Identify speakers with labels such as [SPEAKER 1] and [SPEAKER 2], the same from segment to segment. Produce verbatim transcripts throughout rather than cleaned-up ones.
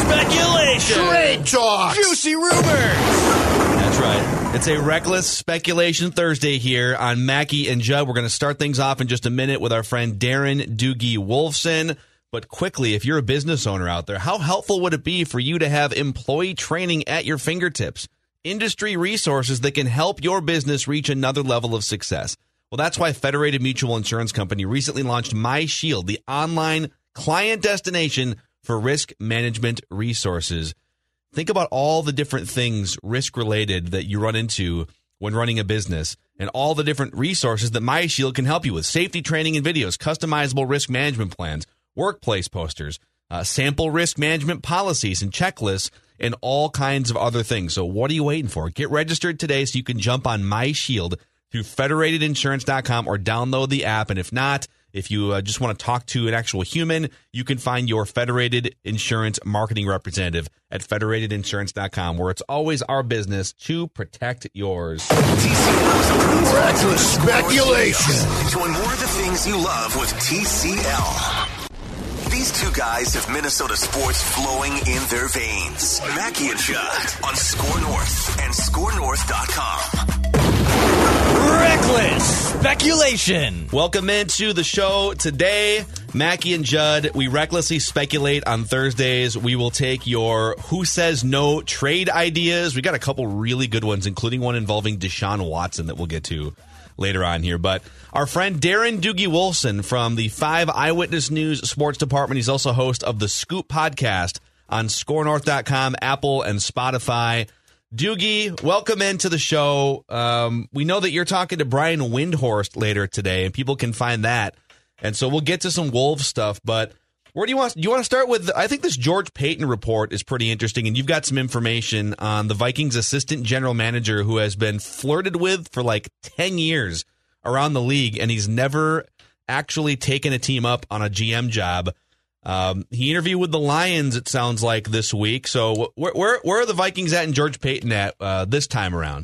[SPEAKER 1] speculation,
[SPEAKER 2] trade talk,
[SPEAKER 1] juicy rumors. That's right. It's a Reckless Speculation Thursday here on Mackey and Judd. We're going to start things off in just a minute with our friend Darren Doogie Wolfson. But quickly, if you're a business owner out there, how helpful would it be for you to have employee training at your fingertips? Industry resources that can help your business reach another level of success. Well, that's why Federated Mutual Insurance Company recently launched MyShield, the online client destination for risk management resources. Think about all the different things risk-related that you run into when running a business and all the different resources that MyShield can help you with. Safety training and videos, customizable risk management plans, workplace posters, uh, sample risk management policies and checklists, and all kinds of other things. So what are you waiting for? Get registered today so you can jump on MyShield through federated insurance dot com or download the app. And if not, if you uh, just want to talk to an actual human, you can find your Federated Insurance marketing representative at federated insurance dot com, where it's always our business to protect yours.
[SPEAKER 2] Reckless speculation.
[SPEAKER 3] Enjoy more of the things you love with T C L. These two guys have Minnesota sports flowing in their veins. Mackey and Judd on Score North and score north dot com.
[SPEAKER 1] Reckless Speculation. Welcome into the show today. Mackey and Judd, we recklessly speculate on Thursdays. We will take your Who Says No trade ideas. We got a couple really good ones, including one involving Deshaun Watson that we'll get to later on here. But our friend Darren Doogie Wolfson from the five Eyewitness News Sports Department, he's also host of the Scoop podcast on score north dot com, Apple, and Spotify. Doogie, welcome into the show. Um, we know that you're talking to Brian Windhorst later today, and people can find that. And so we'll get to some Wolves stuff, but where do you want? Do you want to start with? I think this George Paton report is pretty interesting, and you've got some information on the Vikings assistant general manager who has been flirted with for like ten years around the league, and he's never actually taken a team up on a G M job. Um, he interviewed with the Lions, it sounds like, this week. So where where, where are the Vikings at and George Paton at uh, this time around?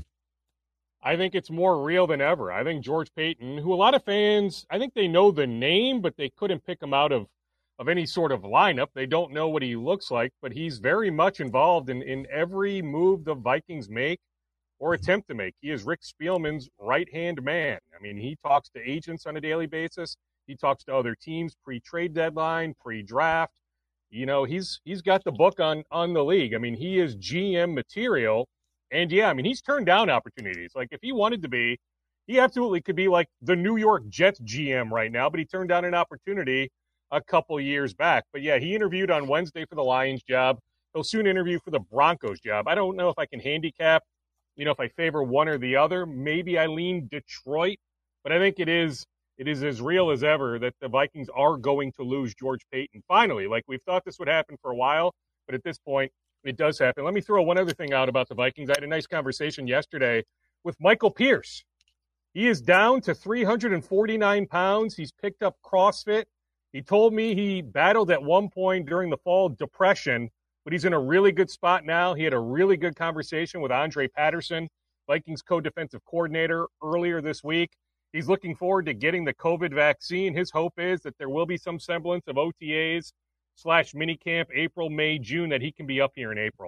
[SPEAKER 4] I think it's more real than ever. I think George Paton, who a lot of fans, I think they know the name, but they couldn't pick him out of, of any sort of lineup. They don't know what he looks like, but he's very much involved in, in every move the Vikings make or attempt to make. He is Rick Spielman's right-hand man. I mean, he talks to agents on a daily basis. He talks to other teams pre-trade deadline, pre-draft. You know, he's he's got the book on, on the league. I mean, he is G M material. And, yeah, I mean, he's turned down opportunities. Like, if he wanted to be, he absolutely could be like the New York Jets G M right now, but he turned down an opportunity a couple years back. But, yeah, he interviewed on Wednesday for the Lions job. He'll soon interview for the Broncos job. I don't know if I can handicap, you know, if I favor one or the other. Maybe I lean Detroit, but I think it is it is as real as ever that the Vikings are going to lose George Paton finally. Like, we've thought this would happen for a while, but at this point, it does happen. Let me throw one other thing out about the Vikings. I had a nice conversation yesterday with Michael Pierce. He is down to three hundred forty-nine pounds. He's picked up CrossFit. He told me he battled at one point during the fall depression, but he's in a really good spot now. He had a really good conversation with Andre Patterson, Vikings co-defensive coordinator, earlier this week. He's looking forward to getting the COVID vaccine. His hope is that there will be some semblance of O T As slash minicamp April, May, June, that he can be up here in April.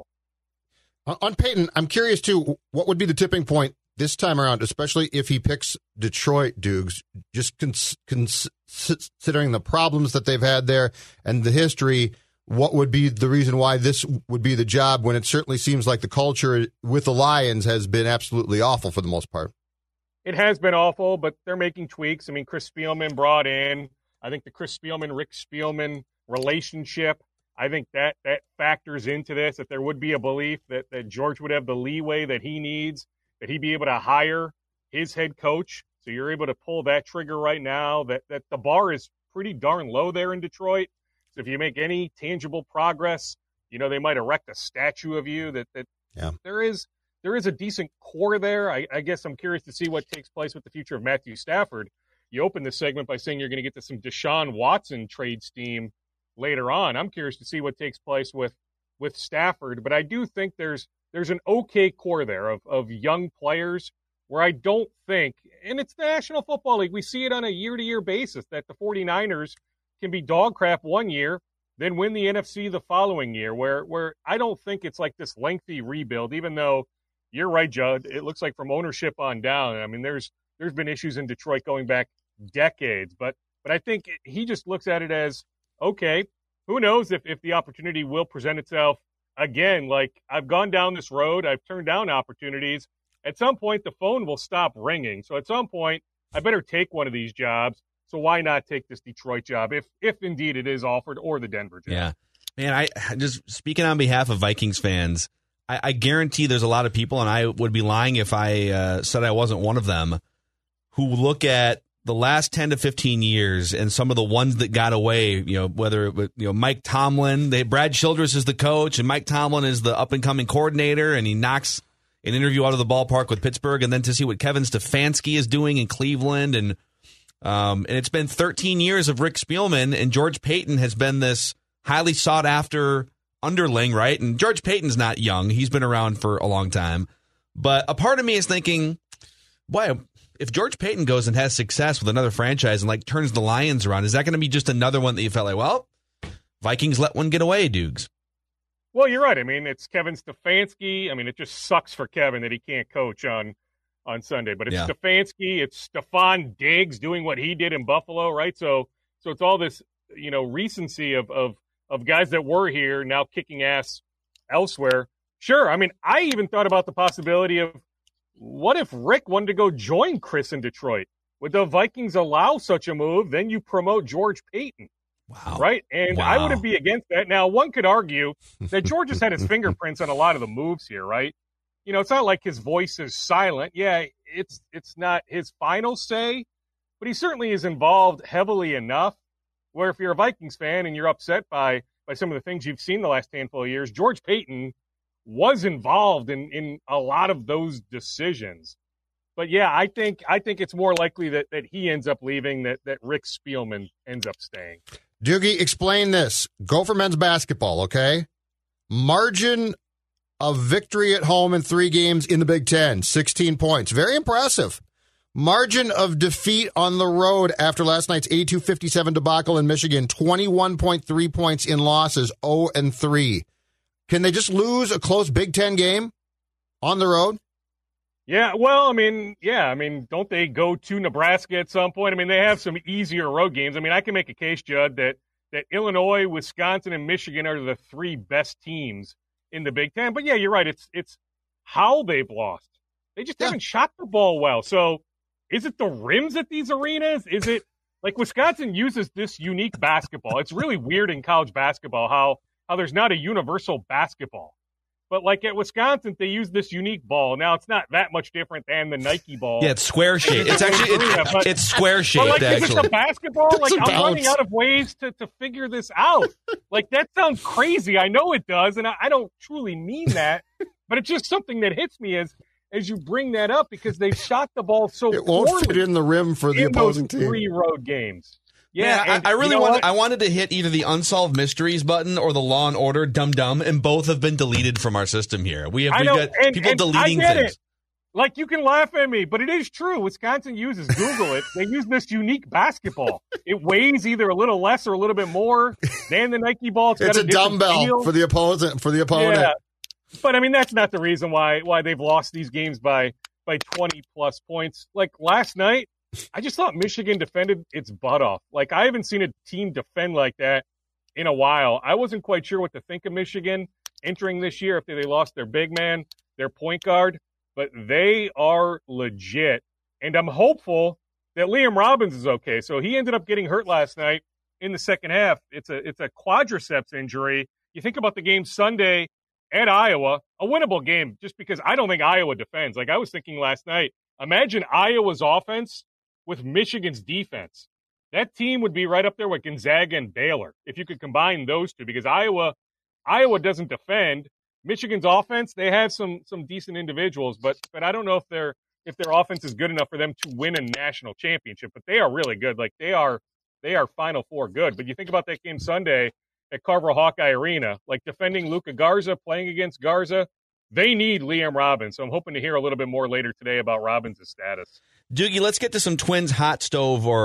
[SPEAKER 2] On Paton, I'm curious, too, what would be the tipping point this time around, especially if he picks Detroit, Dukes, just cons- cons- considering the problems that they've had there and the history, what would be the reason why this would be the job when it certainly seems like the culture with the Lions has been absolutely awful for the most part?
[SPEAKER 4] It has been awful, but they're making tweaks. I mean, Chris Spielman brought in, I think the Chris Spielman, Rick Spielman relationship, I think that that factors into this, that there would be a belief that, that George would have the leeway that he needs, that he'd be able to hire his head coach. So you're able to pull that trigger right now, that, that the bar is pretty darn low there in Detroit. So if you make any tangible progress, you know, they might erect a statue of you, that, that
[SPEAKER 2] yeah.
[SPEAKER 4] there is there is a decent core there. I, I guess I'm curious to see what takes place with the future of Matthew Stafford. You opened this segment by saying you're going to get to some Deshaun Watson trade steam later on. I'm curious to see what takes place with, with Stafford, but I do think there's there's an okay core there of, of young players where I don't think, and it's the National Football League, we see it on a year-to-year basis, that the 49ers can be dog crap one year then win the N F C the following year, where where I don't think it's like this lengthy rebuild, even though you're right, Judd. It looks like from ownership on down. I mean, there's there's been issues in Detroit going back decades, but but I think he just looks at it as, okay, who knows if, if the opportunity will present itself again. Like, I've gone down this road, I've turned down opportunities. At some point, the phone will stop ringing. So at some point, I better take one of these jobs. So why not take this Detroit job if if indeed it is offered, or the Denver job?
[SPEAKER 1] Yeah. Man, I just speaking on behalf of Vikings fans, I, I guarantee there's a lot of people, and I would be lying if I uh, said I wasn't one of them, who look at the last ten to fifteen years and some of the ones that got away, you know, whether it was, you know, Mike Tomlin, they, Brad Childress is the coach, and Mike Tomlin is the up-and-coming coordinator, and he knocks an interview out of the ballpark with Pittsburgh, and then to see what Kevin Stefanski is doing in Cleveland, and Um, and it's been thirteen years of Rick Spielman, and George Paton has been this highly sought-after underling, right? And George Paton's not young. He's been around for a long time. But a part of me is thinking, boy, if George Paton goes and has success with another franchise and, like, turns the Lions around, is that going to be just another one that you felt like, well, Vikings let one get away, Dukes?
[SPEAKER 4] Well, you're right. I mean, it's Kevin Stefanski. I mean, it just sucks for Kevin that he can't coach on on Sunday, but it's yeah. Stefanski, it's Stephon Diggs doing what he did in Buffalo, right? So, so it's all this, you know, recency of, of, of guys that were here now kicking ass elsewhere. Sure. I mean, I even thought about the possibility of what if Rick wanted to go join Chris in Detroit? Would the Vikings allow such a move? Then you promote George Paton.
[SPEAKER 1] Wow.
[SPEAKER 4] Right. And
[SPEAKER 1] wow.
[SPEAKER 4] I wouldn't be against that. Now, one could argue that George has had his fingerprints on a lot of the moves here, right? You know, it's not like his voice is silent. Yeah, it's it's not his final say, but he certainly is involved heavily enough where if you're a Vikings fan and you're upset by by some of the things you've seen the last handful of years, George Paton was involved in, in a lot of those decisions. But yeah, I think I think it's more likely that, that he ends up leaving, that, that Rick Spielman ends up staying.
[SPEAKER 2] Doogie, explain this. Go for men's basketball, okay? Margin of victory at home in three games in the Big Ten, sixteen points. Very impressive. Margin of defeat on the road after last night's eighty-two fifty-seven debacle in Michigan, twenty-one point three points in losses, oh and three. Can they just lose a close Big Ten game on the road?
[SPEAKER 4] Yeah, well, I mean, yeah, I mean, don't they go to Nebraska at some point? I mean, they have some easier road games. I mean, I can make a case, Judd, that, that Illinois, Wisconsin, and Michigan are the three best teams in the Big Ten. But yeah, you're right. It's it's how they've lost. They just yeah. haven't shot the ball well. So is it the rims at these arenas? Is it like Wisconsin uses this unique basketball? It's really weird in college basketball how how there's not a universal basketball. But like at Wisconsin, they use this unique ball. Now it's not that much different than the Nike ball.
[SPEAKER 1] Yeah, it's square shaped. It's actually it's, but, it's square shaped.
[SPEAKER 4] But like,
[SPEAKER 1] actually,
[SPEAKER 4] is it the basketball?
[SPEAKER 2] It's
[SPEAKER 4] like I'm
[SPEAKER 2] bounce.
[SPEAKER 4] running out of ways to, to figure this out. Like that sounds crazy. I know it does, and I, I don't truly mean that. But it's just something that hits me as as you bring that up because they've shot the ball so
[SPEAKER 2] it won't fit in the rim for the
[SPEAKER 4] in
[SPEAKER 2] opposing
[SPEAKER 4] those
[SPEAKER 2] team.
[SPEAKER 4] Three road games.
[SPEAKER 1] Yeah,
[SPEAKER 4] Yeah,
[SPEAKER 1] I, I really
[SPEAKER 4] you know
[SPEAKER 1] wanted.
[SPEAKER 4] what?
[SPEAKER 1] I wanted to hit either the Unsolved Mysteries button or the Law and Order Dum Dum, and both have been deleted from our system here. We have
[SPEAKER 4] I
[SPEAKER 1] we've
[SPEAKER 4] know,
[SPEAKER 1] got
[SPEAKER 4] and,
[SPEAKER 1] people
[SPEAKER 4] and
[SPEAKER 1] deleting
[SPEAKER 4] I get
[SPEAKER 1] things.
[SPEAKER 4] It. Like you can laugh at me, but it is true. Wisconsin uses Google it. They use this unique basketball. It weighs either a little less or a little bit more than the Nike ball. It's,
[SPEAKER 2] It's
[SPEAKER 4] got
[SPEAKER 2] a,
[SPEAKER 4] a different
[SPEAKER 2] dumbbell
[SPEAKER 4] feel.
[SPEAKER 2] for the opponent. For the opponent.
[SPEAKER 4] Yeah. But I mean, that's not the reason why why they've lost these games by by twenty plus points. Like last night, I just thought Michigan defended its butt off. Like I haven't seen a team defend like that in a while. I wasn't quite sure what to think of Michigan entering this year after they lost their big man, their point guard, but they are legit. And I'm hopeful that Liam Robbins is okay. So he ended up getting hurt last night in the second half. It's a it's a quadriceps injury. You think about the game Sunday at Iowa, a winnable game, just because I don't think Iowa defends. Like I was thinking last night, imagine Iowa's offense with Michigan's defense. That team would be right up there with Gonzaga and Baylor if you could combine those two, because Iowa Iowa doesn't defend. Michigan's offense, they have some some decent individuals, but but I don't know if their if their offense is good enough for them to win a national championship. But they are really good. Like they are they are Final Four good. But you think about that game Sunday at Carver Hawkeye Arena, like defending Luka Garza, playing against Garza, they need Liam Robbins. So I'm hoping to hear a little bit more later today about Robbins' status.
[SPEAKER 1] Doogie, let's get to some Twins hot stove or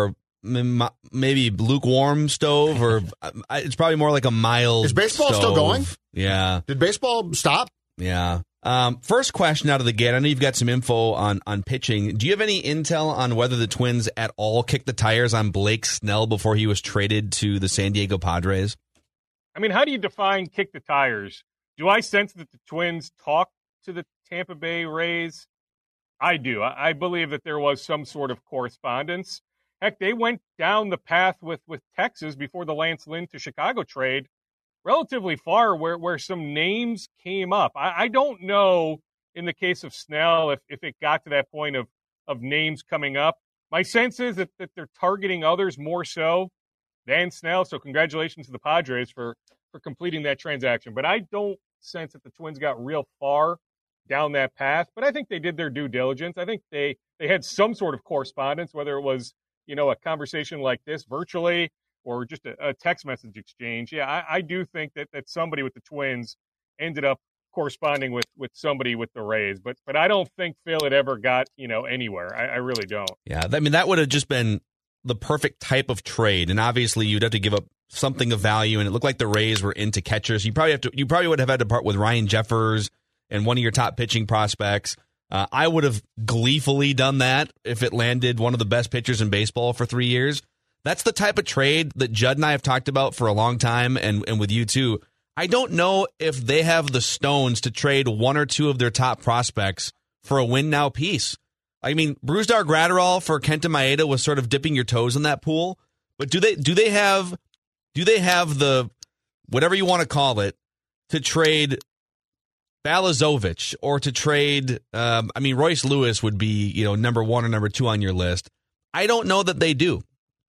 [SPEAKER 1] m- maybe lukewarm stove, or it's probably more like a mild.
[SPEAKER 2] Is baseball
[SPEAKER 1] stove.
[SPEAKER 2] still going?
[SPEAKER 1] Yeah.
[SPEAKER 2] Did baseball stop?
[SPEAKER 1] Yeah. Um, first question out of the gate. I know you've got some info on, on pitching. Do you have any intel on whether the Twins at all kicked the tires on Blake Snell before he was traded to the San Diego Padres?
[SPEAKER 4] I mean, how do you define kick the tires? Do I sense that the Twins talked to the Tampa Bay Rays? I do. I, I believe that there was some sort of correspondence. Heck, they went down the path with, with Texas before the Lance Lynn to Chicago trade relatively far where, where some names came up. I, I don't know in the case of Snell if, if it got to that point of, of names coming up. My sense is that, that they're targeting others more so than Snell, so congratulations to the Padres for, for completing that transaction. But I don't sense that the Twins got real far down that path, but I think they did their due diligence. I think they, they had some sort of correspondence, whether it was, you know, a conversation like this virtually or just a, a text message exchange. Yeah, I, I do think that, that somebody with the Twins ended up corresponding with, with somebody with the Rays, but but I don't think Phil had ever got, you know, anywhere. I, I really don't.
[SPEAKER 1] Yeah, I mean, that would have just been the perfect type of trade, and obviously you'd have to give up something of value, and it looked like the Rays were into catchers. You probably have to. You probably would have had to part with Ryan Jeffers and one of your top pitching prospects. Uh, I would have gleefully done that if it landed one of the best pitchers in baseball for three years. That's the type of trade that Judd and I have talked about for a long time, and, and with you too. I don't know if they have the stones to trade one or two of their top prospects for a win-now piece. I mean, Brusdar Graterol for Kenta Maeda was sort of dipping your toes in that pool, but do they do they have do they have the whatever you want to call it to trade Balazovic or to trade? Um, I mean, Royce Lewis would be, you know, number one or number two on your list. I don't know that they do.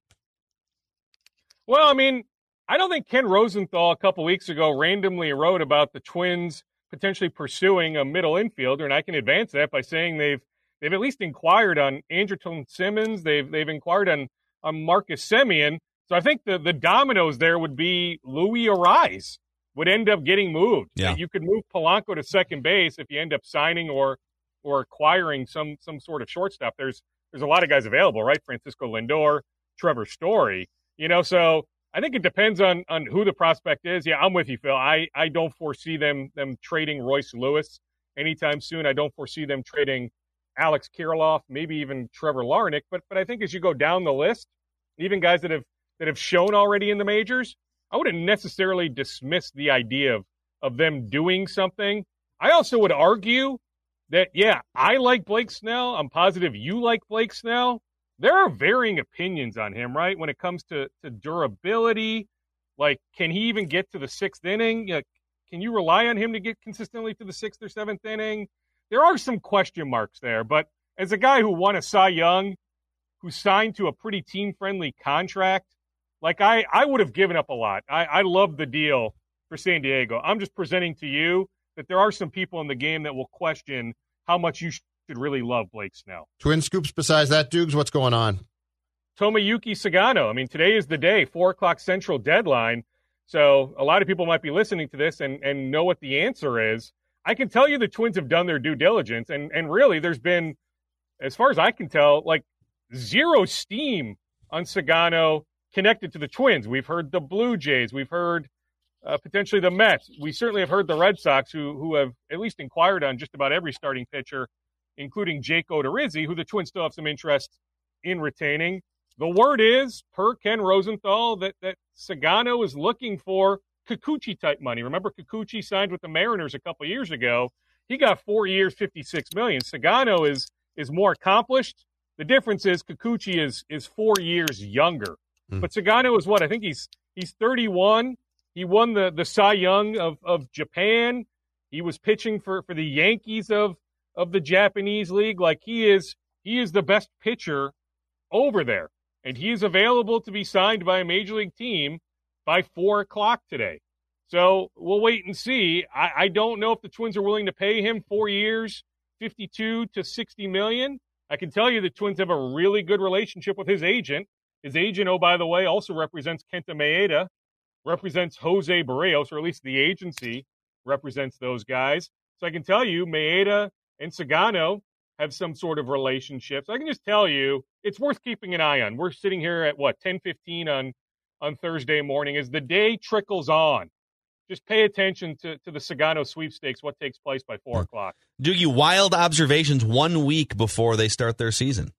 [SPEAKER 4] Well, I mean, I don't think Ken Rosenthal a couple weeks ago randomly wrote about the Twins potentially pursuing a middle infielder, and I can advance that by saying they've they've at least inquired on Andrelton Simmons, they've they've inquired on on Marcus Semien. So I think the the dominoes there would be Louis Arise would end up getting moved.
[SPEAKER 1] Yeah.
[SPEAKER 4] You could move Polanco to second base if you end up signing or or acquiring some some sort of shortstop. There's there's a lot of guys available, right? Francisco Lindor, Trevor Story. You know, so I think it depends on on who the prospect is. Yeah, I'm with you, Phil. I, I don't foresee them them trading Royce Lewis anytime soon. I don't foresee them trading Alex Kirilloff, maybe even Trevor Larnach. But but I think as you go down the list, even guys that have that have shown already in the majors, I wouldn't necessarily dismiss the idea of of them doing something. I also would argue that, yeah, I like Blake Snell. I'm positive you like Blake Snell. There are varying opinions on him, right? When it comes to, to durability, like, can he even get to the sixth inning? You know, can you rely on him to get consistently to the sixth or seventh inning? There are some question marks there, but as a guy who won a Cy Young, who signed to a pretty team-friendly contract, like, I, I would have given up a lot. I, I love the deal for San Diego. I'm just presenting to you that there are some people in the game that will question how much you should really love Blake Snell.
[SPEAKER 2] Twin scoops besides that, Dukes, what's going on?
[SPEAKER 4] Tomoyuki Sagano. I mean, today is the day, four o'clock Central deadline. So a lot of people might be listening to this and, and know what the answer is. I can tell you the Twins have done their due diligence. And, and really, there's been, as far as I can tell, like zero steam on Sagano connected to the Twins. We've heard the Blue Jays. We've heard uh, potentially the Mets. We certainly have heard the Red Sox, who who have at least inquired on just about every starting pitcher, including Jake Odorizzi, who the Twins still have some interest in retaining. The word is, per Ken Rosenthal, that, that Sagano is looking for Kikuchi-type money. Remember, Kikuchi signed with the Mariners a couple years ago. He got four years, fifty-six million dollars. Sagano is is more accomplished. The difference is Kikuchi is is four years younger. Mm. But Sagano is what? I think he's he's thirty-one. He won the, the Cy Young of, of Japan. He was pitching for, for the Yankees of of the Japanese league. Like, he is he is the best pitcher over there, and he is available to be signed by a major league team by four o'clock today. So we'll wait and see. I, I don't know if the Twins are willing to pay him four years, fifty-two to sixty million. I can tell you the Twins have a really good relationship with his agent. His agent, oh, by the way, also represents Kenta Maeda, represents Jose Barrios, or at least the agency represents those guys. So I can tell you Maeda and Sagano have some sort of relationship. So I can just tell you, it's worth keeping an eye on. We're sitting here at, what, ten fifteen on, on Thursday morning. As the day trickles on, just pay attention to, to the Sagano sweepstakes, what takes place by four o'clock.
[SPEAKER 1] Doogie, wild observations one week before they start their season.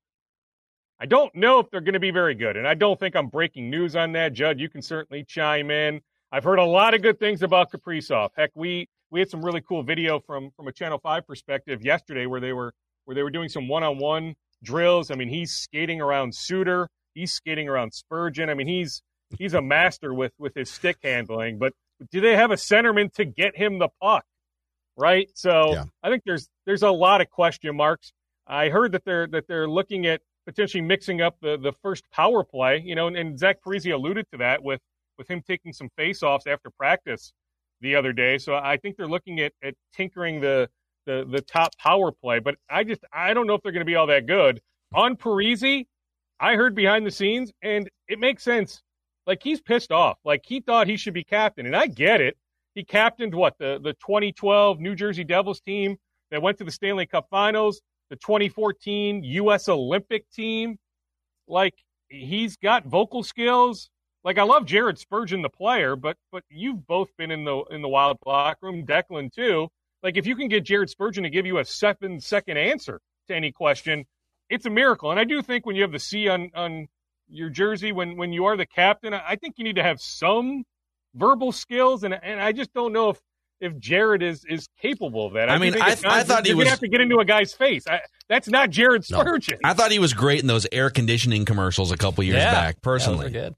[SPEAKER 4] I don't know if they're going to be very good, and I don't think I'm breaking news on that. Judd, you can certainly chime in. I've heard a lot of good things about Kaprizov. Heck, we we had some really cool video from from a Channel five perspective yesterday where they were where they were doing some one-on-one drills. I mean, he's skating around Suter. He's skating around Spurgeon. I mean, he's he's a master with, with his stick handling. But do they have a centerman to get him the puck, right? So
[SPEAKER 2] yeah.
[SPEAKER 4] I think there's there's a lot of question marks. I heard that they're that they're looking at potentially mixing up the, the first power play, you know, and, and Zach Parise alluded to that with, with him taking some face-offs after practice the other day. So I think they're looking at, at tinkering the, the the top power play. But I just I don't know if they're going to be all that good. On Parise, I heard behind the scenes, and it makes sense. Like, he's pissed off. Like, he thought he should be captain, and I get it. He captained, what, the, the twenty twelve New Jersey Devils team that went to the Stanley Cup Finals, the twenty fourteen U S Olympic team. Like, he's got vocal skills. Like, I love Jared Spurgeon, the player, but but you've both been in the in the Wild locker room, Declan too. Like, if you can get Jared Spurgeon to give you a seven-second answer to any question, it's a miracle. And I do think when you have the C on, on your jersey, when, when you are the captain, I think you need to have some verbal skills, and and I just don't know if if Jared is is capable of that. I,
[SPEAKER 1] I mean,
[SPEAKER 4] think
[SPEAKER 1] I,
[SPEAKER 4] it's
[SPEAKER 1] I
[SPEAKER 4] not,
[SPEAKER 1] thought he
[SPEAKER 4] you're
[SPEAKER 1] was.
[SPEAKER 4] gonna have to get into a guy's face. I, that's not Jared Spurgeon.
[SPEAKER 1] No. I thought he was great in those air conditioning commercials a couple years
[SPEAKER 5] yeah,
[SPEAKER 1] back. Personally,
[SPEAKER 5] good.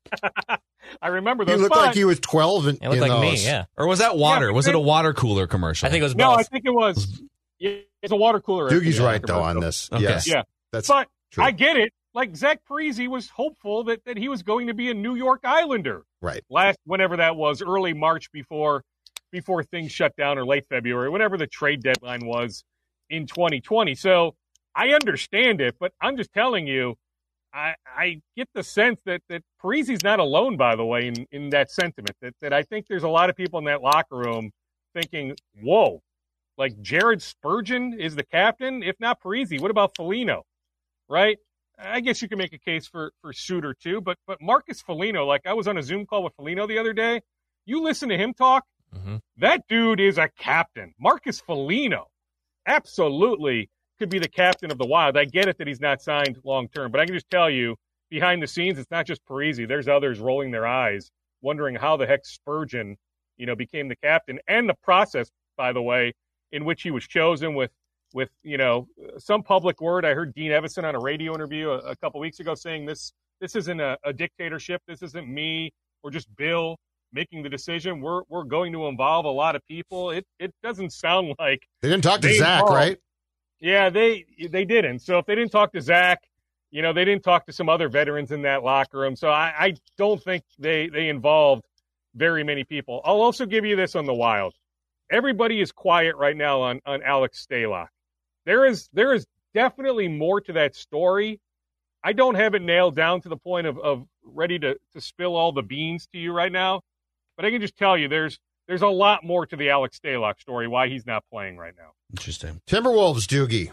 [SPEAKER 4] I remember
[SPEAKER 2] He
[SPEAKER 4] those.
[SPEAKER 2] looked
[SPEAKER 4] but,
[SPEAKER 2] like he was twelve. In,
[SPEAKER 5] It looked
[SPEAKER 2] in
[SPEAKER 5] like
[SPEAKER 2] those.
[SPEAKER 5] me, yeah.
[SPEAKER 1] or was that water?
[SPEAKER 4] Yeah,
[SPEAKER 1] was it a
[SPEAKER 4] they-
[SPEAKER 1] water cooler commercial?
[SPEAKER 5] I think it was
[SPEAKER 4] no,
[SPEAKER 5] both.
[SPEAKER 4] I think it was. Yeah, it's a water cooler.
[SPEAKER 2] Doogie's
[SPEAKER 4] Yeah,
[SPEAKER 2] right though on
[SPEAKER 4] commercial.
[SPEAKER 2] this.
[SPEAKER 1] Okay.
[SPEAKER 2] Yes,
[SPEAKER 4] Yeah.
[SPEAKER 2] that's
[SPEAKER 4] But
[SPEAKER 2] true.
[SPEAKER 4] I get it. Like, Zach Parise was hopeful that, that he was going to be a New York Islander
[SPEAKER 2] right.
[SPEAKER 4] last, whenever that was, early March before before things shut down, or late February, whenever the trade deadline was in twenty twenty. So I understand it, but I'm just telling you, I, I get the sense that, that Parise's not alone, by the way, in, in that sentiment, that, that I think there's a lot of people in that locker room thinking, whoa, like Jared Spurgeon is the captain? If not Parise, what about Foligno, right? I guess you can make a case for, for Suter too, but but Marcus Foligno, like I was on a Zoom call with Foligno the other day. You listen to him talk,
[SPEAKER 5] Mm-hmm.
[SPEAKER 4] that dude is a captain. Marcus Foligno absolutely could be the captain of the Wild. I get it that he's not signed long term, but I can just tell you, behind the scenes, it's not just Parise. There's others rolling their eyes, wondering how the heck Spurgeon, you know, became the captain, and the process, by the way, in which he was chosen with, with you know, some public word. I heard Dean Evison on a radio interview a, a couple weeks ago saying this this isn't a, a dictatorship. This isn't me or just Bill making the decision. We're we're going to involve a lot of people. It it doesn't sound like
[SPEAKER 2] They didn't talk to
[SPEAKER 4] they
[SPEAKER 2] Zach,
[SPEAKER 4] involved-
[SPEAKER 2] right?
[SPEAKER 4] Yeah, they they didn't. So if they didn't talk to Zach, you know, they didn't talk to some other veterans in that locker room. So I, I don't think they they involved very many people. I'll also give you this on the Wild. Everybody is quiet right now on on Alex Stalock. There is there is definitely more to that story. I don't have it nailed down to the point of, of ready to, to spill all the beans to you right now. But I can just tell you there's there's a lot more to the Alex Stalock story, why he's not playing right now.
[SPEAKER 1] Interesting.
[SPEAKER 2] Timberwolves, Doogie.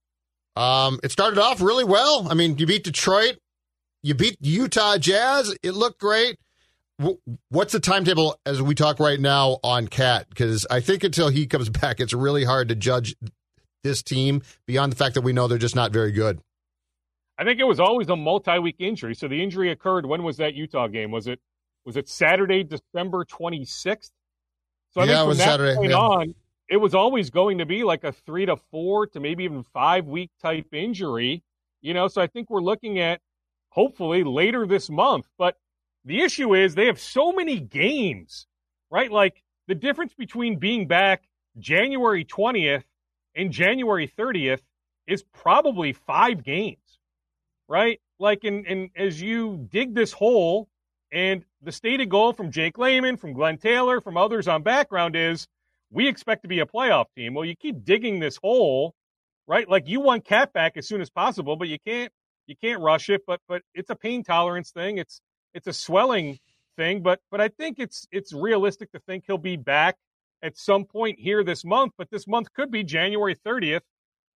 [SPEAKER 2] Um, it started off really well. I mean, you beat Detroit, you beat Utah Jazz. It looked great. W- What's the timetable as we talk right now on Cat? Because I think until he comes back, it's really hard to judge this team beyond the fact that we know they're just not very good.
[SPEAKER 4] I think it was always a multi-week injury. So the injury occurred. When was that Utah game? Was it was it Saturday, December twenty-sixth? So I
[SPEAKER 2] Yeah,
[SPEAKER 4] think
[SPEAKER 2] it
[SPEAKER 4] from
[SPEAKER 2] was
[SPEAKER 4] that
[SPEAKER 2] Saturday,
[SPEAKER 4] point
[SPEAKER 2] yeah.
[SPEAKER 4] on, it was always going to be like a three to four to maybe even five week type injury. You know, so I think we're looking at hopefully later this month. But the issue is they have so many games, right? Like the difference between being back January twentieth and January thirtieth is probably five games. Right? Like, in, in as you dig this hole, and the stated goal from Jake Layman, from Glenn Taylor, from others on background is we expect to be a playoff team. Well, you keep digging this hole, right? Like, you want Cat back as soon as possible, but you can't you can't rush it. But but it's a pain tolerance thing. It's it's a swelling thing. But but I think it's it's realistic to think he'll be back at some point here this month. But this month could be January thirtieth.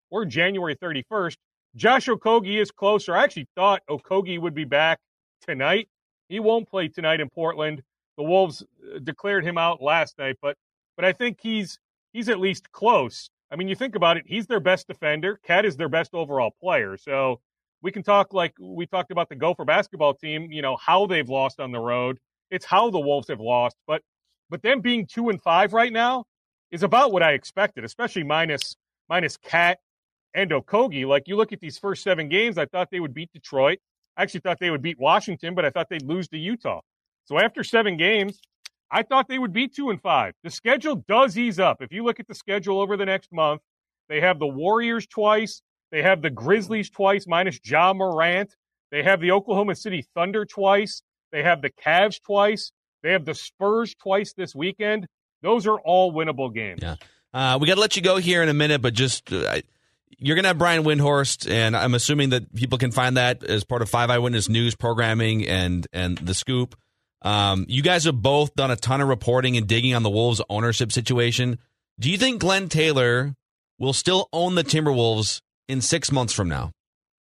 [SPEAKER 4] or January thirty-first. Josh Okogie is closer. I actually thought Okogie would be back tonight. He won't play tonight in Portland. The Wolves declared him out last night, but but I think he's he's at least close. I mean, you think about it, he's their best defender. Cat is their best overall player. So we can talk like we talked about the Gopher basketball team, you know, how they've lost on the road. It's how the Wolves have lost. But but them being two and five right now is about what I expected, especially minus minus Cat and Okogie. Like, you look at these first seven games, I thought they would beat Detroit. I actually thought they would beat Washington, but I thought they'd lose to Utah. So after seven games, I thought they would be two and five. The schedule does ease up. If you look at the schedule over the next month, they have the Warriors twice. They have the Grizzlies twice, minus Ja Morant. They have the Oklahoma City Thunder twice. They have the Cavs twice. They have the Spurs twice this weekend. Those are all winnable games.
[SPEAKER 1] Yeah. Uh, we got to let you go here in a minute, but just uh, you're going to have Brian Windhorst, and I'm assuming that people can find that as part of Five Eyewitness News programming and and The Scoop. Um, you guys have both done a ton of reporting and digging on the Wolves ownership situation. Do you think Glenn Taylor will still own the Timberwolves in six months from now?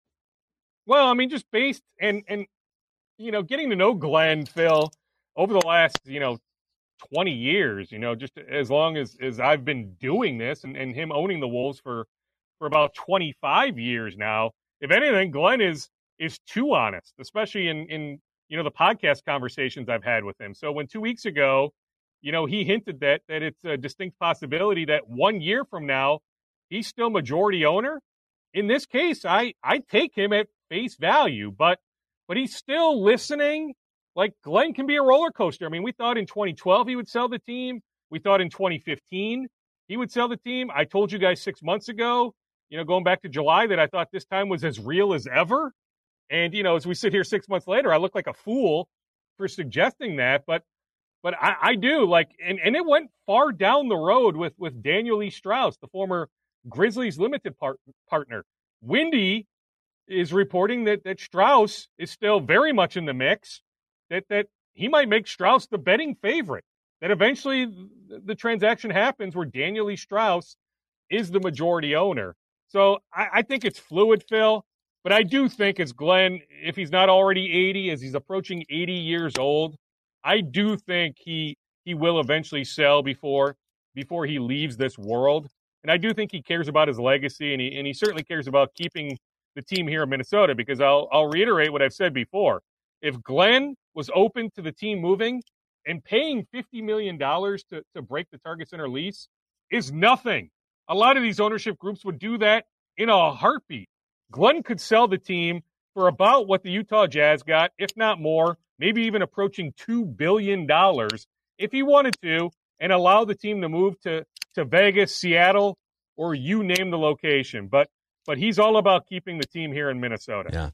[SPEAKER 4] Well, I mean, just based and and you know, getting to know Glenn, Phil, over the last, you know, twenty years, you know, just as long as, as I've been doing this and, and him owning the Wolves for, for about twenty-five years now, if anything, Glenn is is too honest, especially in, in you know, the podcast conversations I've had with him. So when two weeks ago, you know, he hinted that that it's a distinct possibility that one year from now, he's still majority owner. In this case, I, I take him at face value, but but he's still listening. Like, Glenn can be a roller coaster. I mean, we thought in twenty twelve he would sell the team. We thought in twenty fifteen he would sell the team. I told you guys six months ago, you know, going back to July, that I thought this time was as real as ever. And, you know, as we sit here six months later, I look like a fool for suggesting that. But but I, I do, like, and, and it went far down the road with, with Daniel E. Strauss, the former Grizzlies Limited part, partner. Windy is reporting that, that Strauss is still very much in the mix, that, that he might make Strauss the betting favorite, that eventually the, the transaction happens where Daniel E. Strauss is the majority owner. So I, I think it's fluid, Phil, but I do think as Glenn, if he's not already eighty, as he's approaching eighty years old, I do think he he will eventually sell before before he leaves this world. And I do think he cares about his legacy, and he and he certainly cares about keeping the team here in Minnesota, because I'll I'll reiterate what I've said before. If Glenn was open to the team moving, and paying fifty million dollars to, to break the Target Center lease is nothing. A lot of these ownership groups would do that in a heartbeat. Glenn could sell the team for about what the Utah Jazz got, if not more, maybe even approaching two billion dollars if he wanted to, and allow the team to move to, to Vegas, Seattle, or you name the location. But but he's all about keeping the team here in Minnesota.
[SPEAKER 1] Yeah.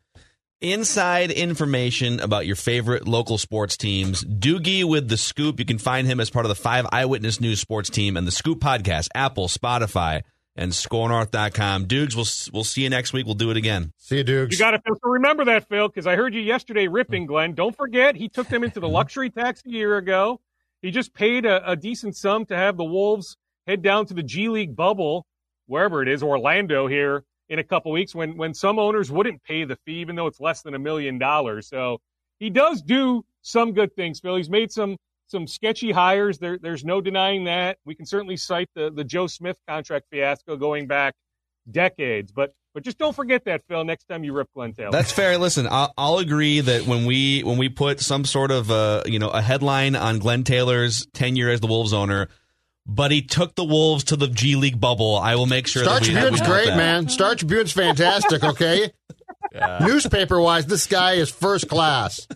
[SPEAKER 1] Inside information about your favorite local sports teams. Doogie with The Scoop. You can find him as part of the Five Eyewitness News sports team and The Scoop podcast, Apple, Spotify, and score north dot com. Dukes, we'll, we'll see you next week. We'll do it again.
[SPEAKER 2] See you, Dukes.
[SPEAKER 4] You got to remember that, Phil, because I heard you yesterday ripping Glenn. Don't forget, he took them into the luxury tax a year ago. He just paid a, a decent sum to have the Wolves head down to the G League bubble, wherever it is, Orlando here, in a couple weeks, when when some owners wouldn't pay the fee, even though it's less than a million dollars. So he does do some good things, Phil. He's made some some sketchy hires. There, there's no denying that. We can certainly cite the, the Joe Smith contract fiasco going back decades. But but just don't forget that, Phil, next time you rip Glenn Taylor.
[SPEAKER 1] That's fair. Listen, I'll, I'll agree that when we when we put some sort of uh, you know a headline on Glenn Taylor's tenure as the Wolves owner, but he took the Wolves to the G League bubble, I will make sure
[SPEAKER 2] Star
[SPEAKER 1] that we
[SPEAKER 2] Tribune's
[SPEAKER 1] have
[SPEAKER 2] great,
[SPEAKER 1] that.
[SPEAKER 2] man. Star Tribune's fantastic, okay? Yeah. Newspaper-wise, this guy is first class.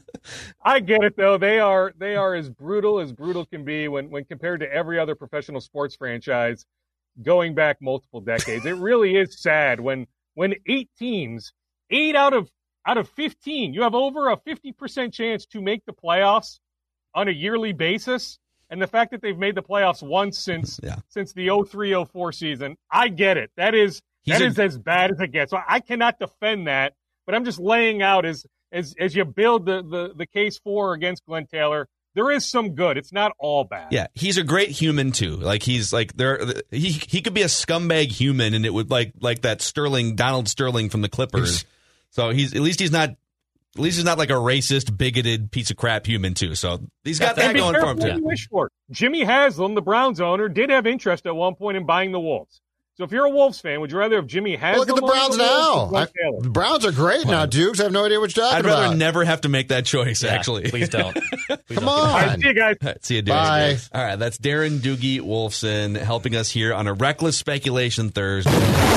[SPEAKER 4] I get it, though. They are they are as brutal as brutal can be when, when compared to every other professional sports franchise going back multiple decades. It really is sad when when eight teams, eight out of out of fifteen, you have over a fifty percent chance to make the playoffs on a yearly basis. And the fact that they've made the playoffs once since yeah. since the oh three oh four season, I get it. That is He's that a, is as bad as it gets. So I cannot defend that, but I'm just laying out as as as you build the, the, the case for or against Glenn Taylor, there is some good. It's not all bad.
[SPEAKER 1] Yeah, he's a great human too. Like he's like there, he he could be a scumbag human, and it would like like that Sterling Donald Sterling from the Clippers. So he's at least he's not. At least he's not like a racist, bigoted piece of crap human too. So he's got that going for him too.
[SPEAKER 4] Wish for it. Jimmy Haslam, the Browns owner, did have interest at one point in buying the Wolves. So if you're a Wolves fan, would you rather have Jimmy Haslam?
[SPEAKER 2] Look at the Browns
[SPEAKER 4] the
[SPEAKER 2] now. I, the Browns are great now, Dukes. I have no idea what you're talking
[SPEAKER 1] I'd rather
[SPEAKER 2] about.
[SPEAKER 1] never have to make that choice,
[SPEAKER 5] Yeah,
[SPEAKER 1] actually.
[SPEAKER 5] Please don't. Please
[SPEAKER 2] Come
[SPEAKER 5] don't.
[SPEAKER 2] on.
[SPEAKER 4] All right, see you guys.
[SPEAKER 1] All right, see you, Darren.
[SPEAKER 2] Bye.
[SPEAKER 1] All right, that's Darren Doogie Wolfson helping us here on a Reckless Speculation Thursday.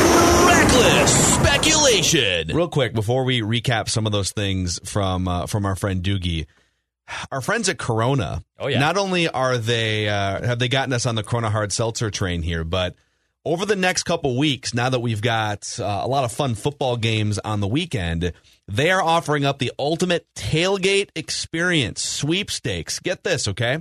[SPEAKER 1] Reckless Speculation. Real quick, before we recap some of those things from uh, from our friend Doogie, our friends at Corona.
[SPEAKER 5] Oh, yeah.
[SPEAKER 1] Not only are they uh, have they gotten us on the Corona Hard Seltzer train here, but over the next couple weeks, now that we've got uh, a lot of fun football games on the weekend, they are offering up the ultimate tailgate experience sweepstakes. Get this, okay?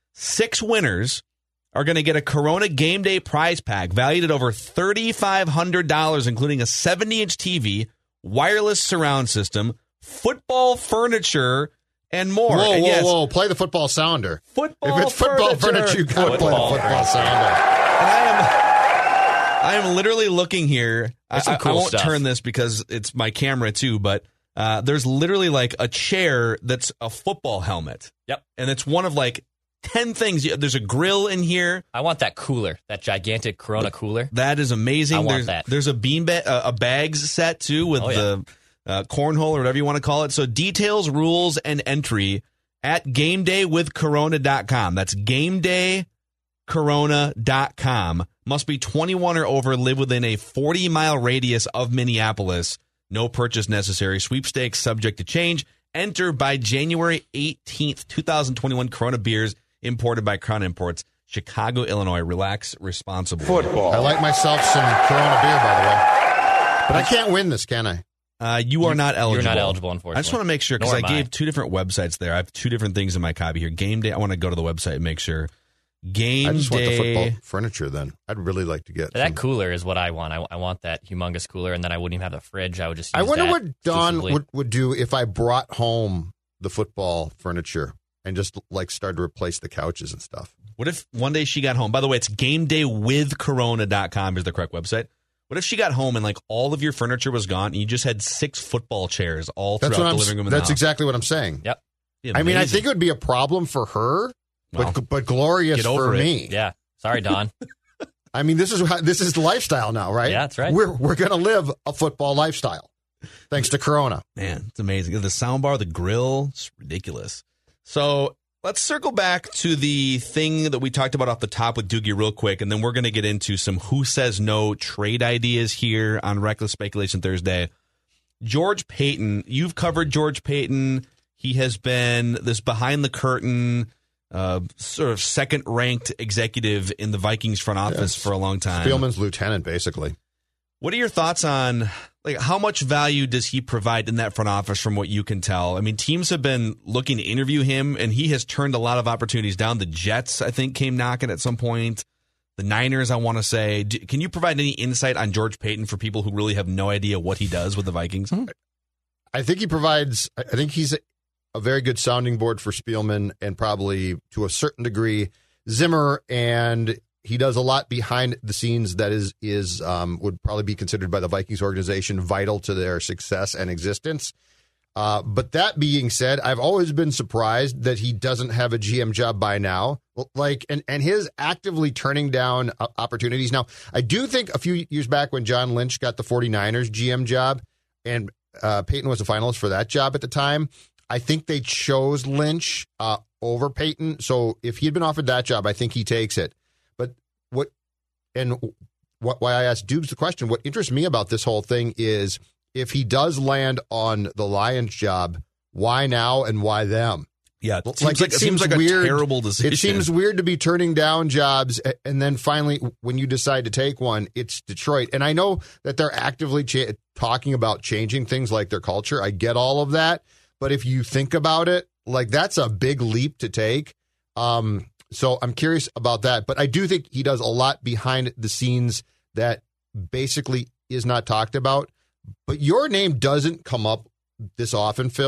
[SPEAKER 1] Six winners are going to get a Corona Game Day prize pack valued at over three thousand five hundred dollars, including a seventy-inch T V, wireless surround system, football furniture, and more.
[SPEAKER 2] Whoa,
[SPEAKER 1] and
[SPEAKER 2] whoa,
[SPEAKER 1] yes,
[SPEAKER 2] whoa. Play the football sounder.
[SPEAKER 1] Football
[SPEAKER 2] If it's football
[SPEAKER 1] furniture,
[SPEAKER 2] furniture, you got to play the
[SPEAKER 5] Football
[SPEAKER 2] football sounder.
[SPEAKER 1] And I am... I am literally looking here. I,
[SPEAKER 5] some cool
[SPEAKER 1] I won't
[SPEAKER 5] stuff.
[SPEAKER 1] turn this because it's my camera too, but uh, there's literally like a chair that's a football helmet.
[SPEAKER 5] Yep.
[SPEAKER 1] And it's one of like ten things. There's a grill in here.
[SPEAKER 5] I want that cooler, that gigantic Corona cooler.
[SPEAKER 1] That is amazing.
[SPEAKER 5] I want
[SPEAKER 1] there's,
[SPEAKER 5] that.
[SPEAKER 1] There's a bean ba- uh, a bags set too with
[SPEAKER 5] Oh, yeah.
[SPEAKER 1] the uh, cornhole or whatever you want to call it. So details, rules, and entry at game day with corona dot com. That's game day corona dot com. Must be twenty-one or over, live within a forty mile radius of Minneapolis. No purchase necessary. Sweepstakes subject to change. Enter by January eighteenth, twenty twenty-one. Corona beers imported by Crown Imports, Chicago, Illinois. Relax responsibly.
[SPEAKER 2] I like myself some Corona beer, by the way. But I can't win this, can I?
[SPEAKER 1] Uh, you are not eligible.
[SPEAKER 5] You're not eligible, unfortunately.
[SPEAKER 1] I just want to make sure because
[SPEAKER 5] Nor
[SPEAKER 1] I
[SPEAKER 5] am
[SPEAKER 1] gave
[SPEAKER 5] I.
[SPEAKER 1] two different websites there. I have two different things in my copy here. Game Day. I want to go to the website and make sure. Game
[SPEAKER 2] I just
[SPEAKER 1] Day.
[SPEAKER 2] want the football furniture then. I'd really like to get
[SPEAKER 5] That
[SPEAKER 2] some.
[SPEAKER 5] cooler is what I want. I, I want that humongous cooler, and then I wouldn't even have the fridge. I would just use
[SPEAKER 2] I wonder
[SPEAKER 5] that
[SPEAKER 2] what Don
[SPEAKER 5] exclusively.
[SPEAKER 2] would, would do if I brought home the football furniture and just like started to replace the couches and stuff.
[SPEAKER 1] What if one day she got home? By the way, it's game day with corona dot com is the correct website. What if she got home and like all of your furniture was gone and you just had six football chairs all throughout
[SPEAKER 2] That's what
[SPEAKER 1] the
[SPEAKER 2] I'm.
[SPEAKER 1] living room and the
[SPEAKER 2] That's
[SPEAKER 1] house?
[SPEAKER 2] exactly what I'm saying.
[SPEAKER 5] Yep.
[SPEAKER 1] It'd be
[SPEAKER 2] I mean, I
[SPEAKER 1] amazing.
[SPEAKER 2] think it would be a problem for her,
[SPEAKER 1] Well,
[SPEAKER 2] but but glorious
[SPEAKER 1] get over
[SPEAKER 2] for
[SPEAKER 1] it.
[SPEAKER 2] me.
[SPEAKER 5] Yeah. Sorry, Don.
[SPEAKER 2] I mean, this is how, this is the lifestyle now, right?
[SPEAKER 5] Yeah, that's right.
[SPEAKER 2] We're we're gonna live a football lifestyle, thanks to Corona.
[SPEAKER 1] Man, it's amazing. The soundbar, the grill, it's ridiculous. So let's circle back to the thing that we talked about off the top with Doogie real quick, and then we're going to get into some Who Says No trade ideas here on Reckless Speculation Thursday. George Paton, you've covered George Paton. He has been this behind-the-curtain, uh, sort of second-ranked executive in the Vikings front office
[SPEAKER 2] Yes.
[SPEAKER 1] for a long time.
[SPEAKER 2] Spielman's lieutenant, basically.
[SPEAKER 1] What are your thoughts on like how much value does he provide in that front office from what you can tell? I mean, teams have been looking to interview him, and he has turned a lot of opportunities down. The Jets, I think, came knocking at some point. The Niners, I want to say. Do, can you provide any insight on George Paton for people who really have no idea what he does with the Vikings?
[SPEAKER 2] I think he provides. I think he's a, a very good sounding board for Spielman, and probably to a certain degree Zimmer, and he does a lot behind the scenes that is is um, would probably be considered by the Vikings organization vital to their success and existence. Uh, but that being said, I've always been surprised that he doesn't have a G M job by now. Like, and, and his actively turning down uh, opportunities. Now, I do think a few years back when John Lynch got the 49ers G M job, and uh, Peyton was a finalist for that job at the time, I think they chose Lynch uh, over Peyton. So if he had been offered that job, I think he takes it. But what, and what, why I asked Dukes the question, what interests me about this whole thing is if he does land on the Lions job, why now and why them?
[SPEAKER 1] Yeah, it
[SPEAKER 2] Like,
[SPEAKER 1] seems like,
[SPEAKER 2] it
[SPEAKER 1] it seems
[SPEAKER 2] seems
[SPEAKER 1] like
[SPEAKER 2] weird.
[SPEAKER 1] a terrible decision.
[SPEAKER 2] It seems weird to be turning down jobs, a- and then finally, when you decide to take one, it's Detroit. And I know that they're actively cha- talking about changing things like their culture. I get all of that. But if you think about it, like that's a big leap to take. Um, so I'm curious about that. But I do think he does a lot behind the scenes that basically is not talked about. But your name doesn't come up this often, Phil.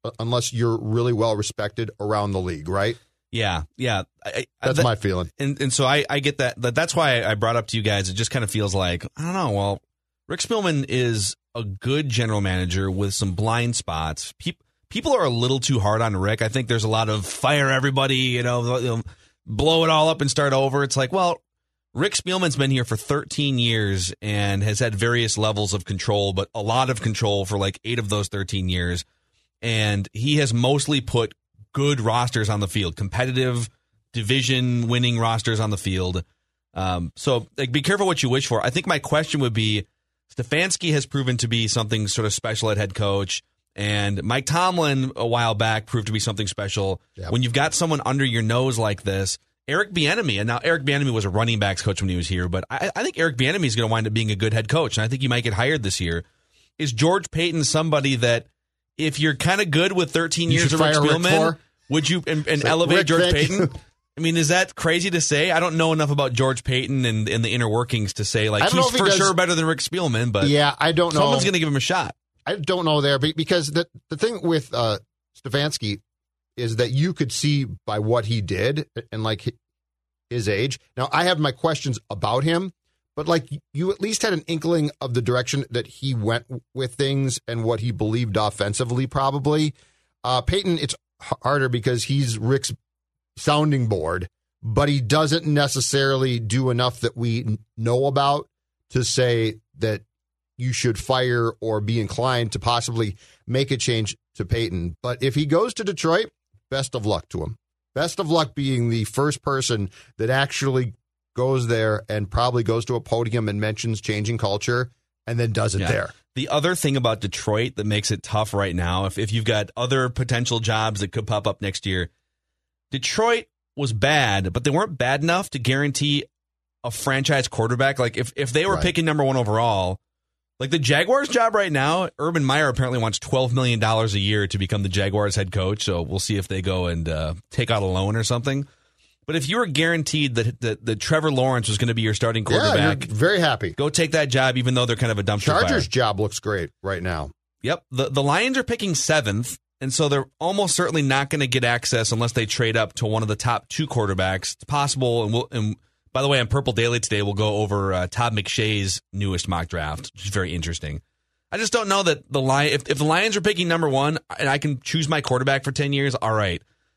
[SPEAKER 2] unless you're really well respected around the league, right?
[SPEAKER 1] Yeah, yeah. I,
[SPEAKER 2] that's
[SPEAKER 1] that,
[SPEAKER 2] my feeling.
[SPEAKER 1] And and so I, I get that. That's why I brought up to you guys. It just kind of feels like, I don't know, well, Rick Spielman is a good general manager with some blind spots. People people are a little too hard on Rick. I think there's a lot of fire everybody, you know, you know, blow it all up and start over. It's like, well, Rick Spielman's been here for thirteen years and has had various levels of control, but a lot of control for like eight of those thirteen years. And he has mostly put good rosters on the field, competitive, division-winning rosters on the field. Um, so like, be careful what you wish for. I think my question would be, Stefanski has proven to be something sort of special at head coach, and Mike Tomlin a while back proved to be something special. Yep. When you've got someone under your nose like this, Eric Bieniemy, and now Eric Bieniemy was a running backs coach when he was here, but I, I think Eric Bieniemy is going to wind up being a good head coach, and I think he might get hired this year. Is George Paton somebody that, if you're kind of good with thirteen
[SPEAKER 2] you
[SPEAKER 1] years of Rick Spielman, would you and, and
[SPEAKER 2] like,
[SPEAKER 1] elevate
[SPEAKER 2] Rick,
[SPEAKER 1] George Paton?
[SPEAKER 2] You.
[SPEAKER 1] I mean, is that crazy to say? I don't know enough about George Paton and, and the inner workings to say, like, he's for he sure better than Rick Spielman, but
[SPEAKER 2] yeah, I don't know.
[SPEAKER 1] Someone's going to give him a shot.
[SPEAKER 2] I don't know there, because the, the thing with uh, Stefanski is that you could see by what he did and, like, his age. Now, I have my questions about him, but, like, you at least had an inkling of the direction that he went with things and what he believed offensively, probably. Uh, Paton, it's harder because he's Rick's sounding board, but he doesn't necessarily do enough that we know about to say that you should fire or be inclined to possibly make a change to Paton. But if he goes to Detroit, best of luck to him. Best of luck being the first person that actually goes there and probably goes to a podium and mentions changing culture and then does it yeah. there.
[SPEAKER 1] The other thing about Detroit that makes it tough right now, if, if you've got other potential jobs that could pop up next year, Detroit was bad, but they weren't bad enough to guarantee a franchise quarterback. Like, if, if they were right. picking number one overall, like the Jaguars job right now, Urban Meyer apparently wants twelve million dollars a year to become the Jaguars head coach, so we'll see if they go and uh, take out a loan or something. But if you were guaranteed that, that, that Trevor Lawrence was going to be your starting quarterback,
[SPEAKER 2] yeah, you're very happy.
[SPEAKER 1] Go take that job, even though they're kind of a dumpster
[SPEAKER 2] Chargers'
[SPEAKER 1] fire.
[SPEAKER 2] job looks great right now.
[SPEAKER 1] Yep. The, the Lions are picking seventh, and so they're almost certainly not going to get access unless they trade up to one of the top two quarterbacks. It's possible, and, we'll, and by the way, on Purple Daily today, we'll go over uh, Todd McShay's newest mock draft, which is very interesting. I just don't know that the Lion, if, if the Lions are picking number one and I can choose my quarterback for ten years, all right.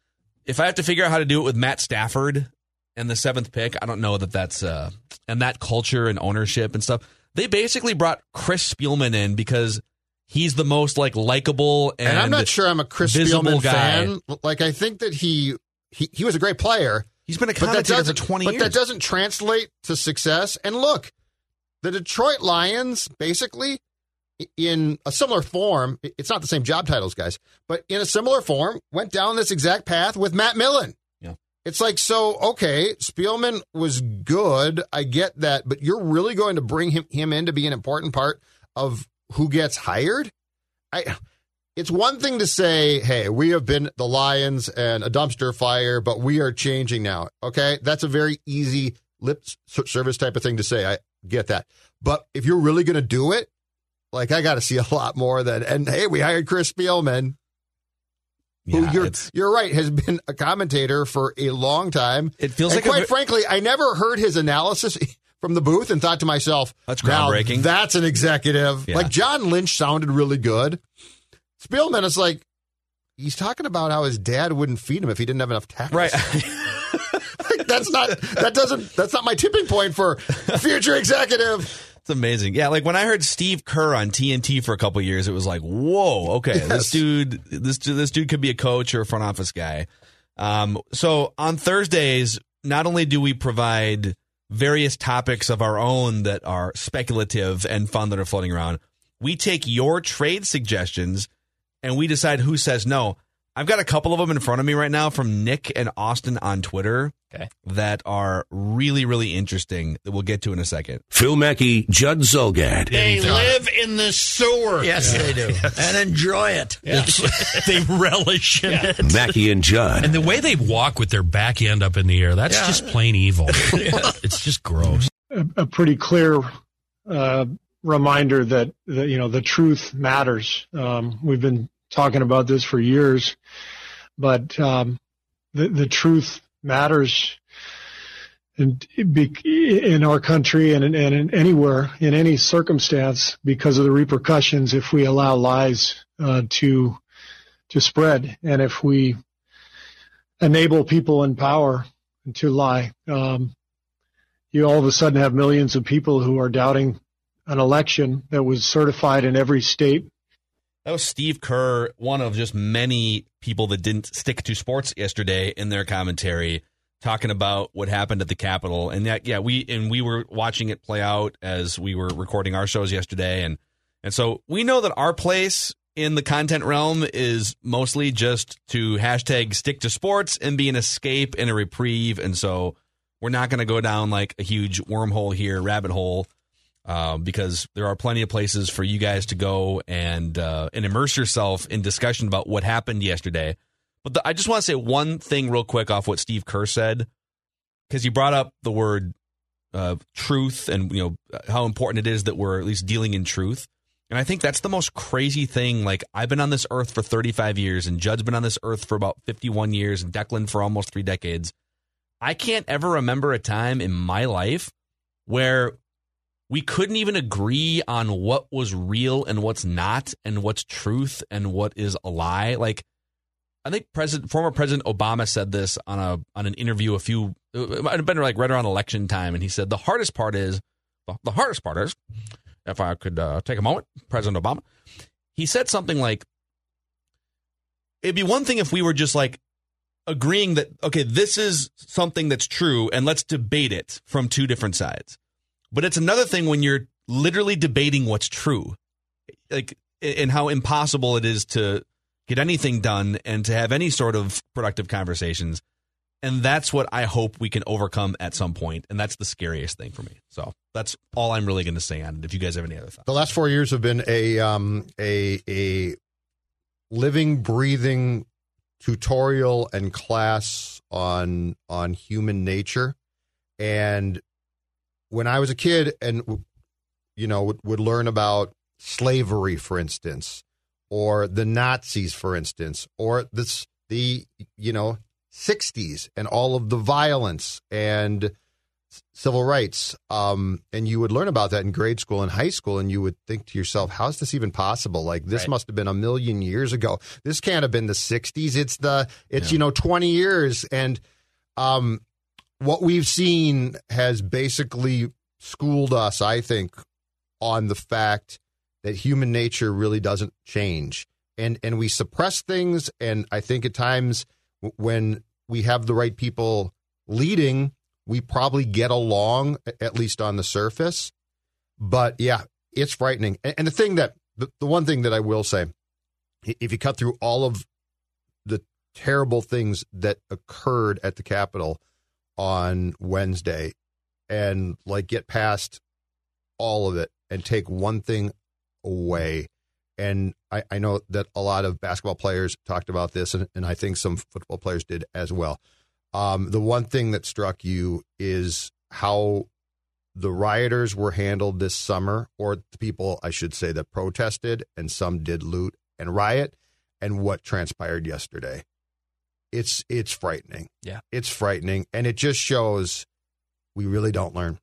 [SPEAKER 1] If I have to figure out how to do it with Matt Stafford and the seventh pick, I don't know that that's uh, and that culture and ownership and stuff. They basically brought Chris Spielman in because he's the most like likable and,
[SPEAKER 2] and I'm not sure I'm a Chris Spielman
[SPEAKER 1] guy.
[SPEAKER 2] fan. Like, I think that he he, he was a great player.
[SPEAKER 1] He's been a commentator for twenty
[SPEAKER 2] but
[SPEAKER 1] years.
[SPEAKER 2] But that doesn't translate to success. And look, the Detroit Lions basically, in a similar form, it's not the same job titles, guys, but in a similar form, went down this exact path with Matt Millen.
[SPEAKER 1] Yeah.
[SPEAKER 2] It's like, so, okay, Spielman was good. I get that. But you're really going to bring him, him in to be an important part of who gets hired? I... It's one thing to say, hey, we have been the Lions and a dumpster fire, but we are changing now. Okay? That's a very easy lip service type of thing to say. I get that. But if you're really going to do it, like, I got to see a lot more than, and hey, we hired Chris Spielman,
[SPEAKER 1] yeah,
[SPEAKER 2] who you're, you're right, has been a commentator for a long time.
[SPEAKER 1] It feels
[SPEAKER 2] and
[SPEAKER 1] like
[SPEAKER 2] quite
[SPEAKER 1] a,
[SPEAKER 2] frankly, I never heard his analysis from the booth and thought to myself,
[SPEAKER 1] that's groundbreaking.
[SPEAKER 2] Now, that's an executive.
[SPEAKER 1] Yeah.
[SPEAKER 2] Like, John Lynch sounded really good. Spielman is like, he's talking about how his dad wouldn't feed him if he didn't have enough tackles.
[SPEAKER 1] Right.
[SPEAKER 2] Like, that's not, that doesn't, that's not my tipping point for future executive.
[SPEAKER 1] It's amazing. Yeah, like when I heard Steve Kerr on T N T for a couple of years, it was like, whoa, okay, yes. this dude, this this dude could be a coach or a front office guy. Um, so on Thursdays, not only do we provide various topics of our own that are speculative and fun that are floating around, we take your trade suggestions and we decide who says no. I've got a couple of them in front of me right now from Nick and Austin on Twitter
[SPEAKER 5] okay.
[SPEAKER 1] that are really, really interesting that we'll get to in a second.
[SPEAKER 6] Phil Mackey, Judd Zulgad.
[SPEAKER 7] They live in the sewer.
[SPEAKER 8] Yes, yeah. they do.
[SPEAKER 7] Yes.
[SPEAKER 8] And enjoy it.
[SPEAKER 7] Yeah.
[SPEAKER 8] they relish in
[SPEAKER 7] yeah.
[SPEAKER 8] it.
[SPEAKER 6] Mackey and Judd.
[SPEAKER 7] And the way they walk with their back end up in the air, that's yeah. just plain evil. yeah. It's just gross.
[SPEAKER 9] A, a pretty clear uh, reminder that, that, you know, the truth matters. Um, we've been talking about this for years, but um, the the truth matters in, in our country and in, and in anywhere, in any circumstance, because of the repercussions if we allow lies uh, to to spread, and if we enable people in power to lie. Um, you all of a sudden have millions of people who are doubting an election that was certified in every state.
[SPEAKER 1] That was Steve Kerr, one of just many people that didn't stick to sports yesterday in their commentary, talking about what happened at the Capitol. And that, yeah, we and we were watching it play out as we were recording our shows yesterday. And, and so we know that our place in the content realm is mostly just to hashtag stick to sports and be an escape and a reprieve. And so we're not going to go down like a huge wormhole here, rabbit hole, uh, because there are plenty of places for you guys to go and uh, and immerse yourself in discussion about what happened yesterday. But the, I just want to say one thing real quick off what Steve Kerr said, because he brought up the word uh, truth and, you know, how important it is that we're at least dealing in truth. And I think that's the most crazy thing. Like, I've been on this earth for thirty-five years, and Judd's been on this earth for about fifty-one years, and Declan for almost three decades. I can't ever remember a time in my life where we couldn't even agree on what was real and what's not, and what's truth and what is a lie. Like, I think President, former President Obama said this on a on an interview a few, it might have been like right around election time, and he said the hardest part is, the hardest part is, if I could uh, take a moment, President Obama, he said something like, it'd be one thing if we were just like agreeing that, okay, this is something that's true and let's debate it from two different sides. But it's another thing when you're literally debating what's true, like, and how impossible it is to get anything done and to have any sort of productive conversations. And that's what I hope we can overcome at some point. And that's the scariest thing for me. So that's all I'm really going to say on it. If you guys have any other thoughts.
[SPEAKER 2] The last four years have been a um, a a living, breathing tutorial and class on on human nature. And when I was a kid and, you know, would, would learn about slavery, for instance, or the Nazis, for instance, or this the, you know, sixties and all of the violence and civil rights. Um, and you would learn about that in grade school and high school, and you would think to yourself, how is this even possible? Like, this right. must have been a million years ago. This can't have been the sixties. It's the, it's, yeah. you know, twenty years. And um, what we've seen has basically schooled us, I think, on the fact that human nature really doesn't change. And, and we suppress things. And I think at times when we have the right people leading, we probably get along, at least on the surface. But yeah, it's frightening. And the thing that, the, the one thing that I will say, if you cut through all of the terrible things that occurred at the Capitol on Wednesday and like get past all of it and take one thing away. And I, I know that a lot of basketball players talked about this, and, and I think some football players did as well. Um, the one thing that struck you is how the rioters were handled this summer, or the people, I should say, that protested, and some did loot and riot, and what transpired yesterday. It's it's frightening.
[SPEAKER 5] Yeah.
[SPEAKER 2] It's frightening, and it just shows we really don't learn.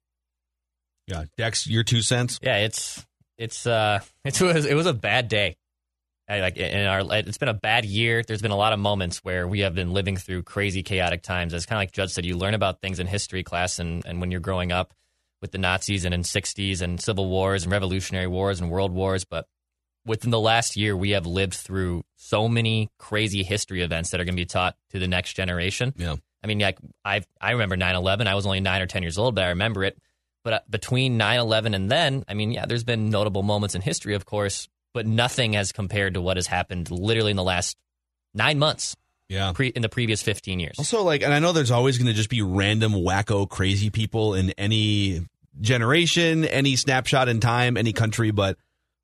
[SPEAKER 1] Yeah. Dex, your two cents?
[SPEAKER 5] Yeah, it's... It's uh, it was it was a bad day. I, like in our, it's been a bad year. There's been a lot of moments where we have been living through crazy, chaotic times. It's kind of like Judd said, you learn about things in history class, and, and when you're growing up with the Nazis and in sixties and civil wars and revolutionary wars and world wars. But within the last year, we have lived through so many crazy history events that are going to be taught to the next generation.
[SPEAKER 1] Yeah,
[SPEAKER 5] I mean, like I I remember nine eleven. I was only nine or ten years old, but I remember it. But between nine eleven and then, I mean, yeah, there's been notable moments in history, of course, but nothing has compared to what has happened literally in the last nine months.
[SPEAKER 1] Yeah.
[SPEAKER 5] Pre- in the previous fifteen years.
[SPEAKER 1] Also, like, and I know there's always going to just be random, wacko, crazy people in any generation, any snapshot in time, any country, but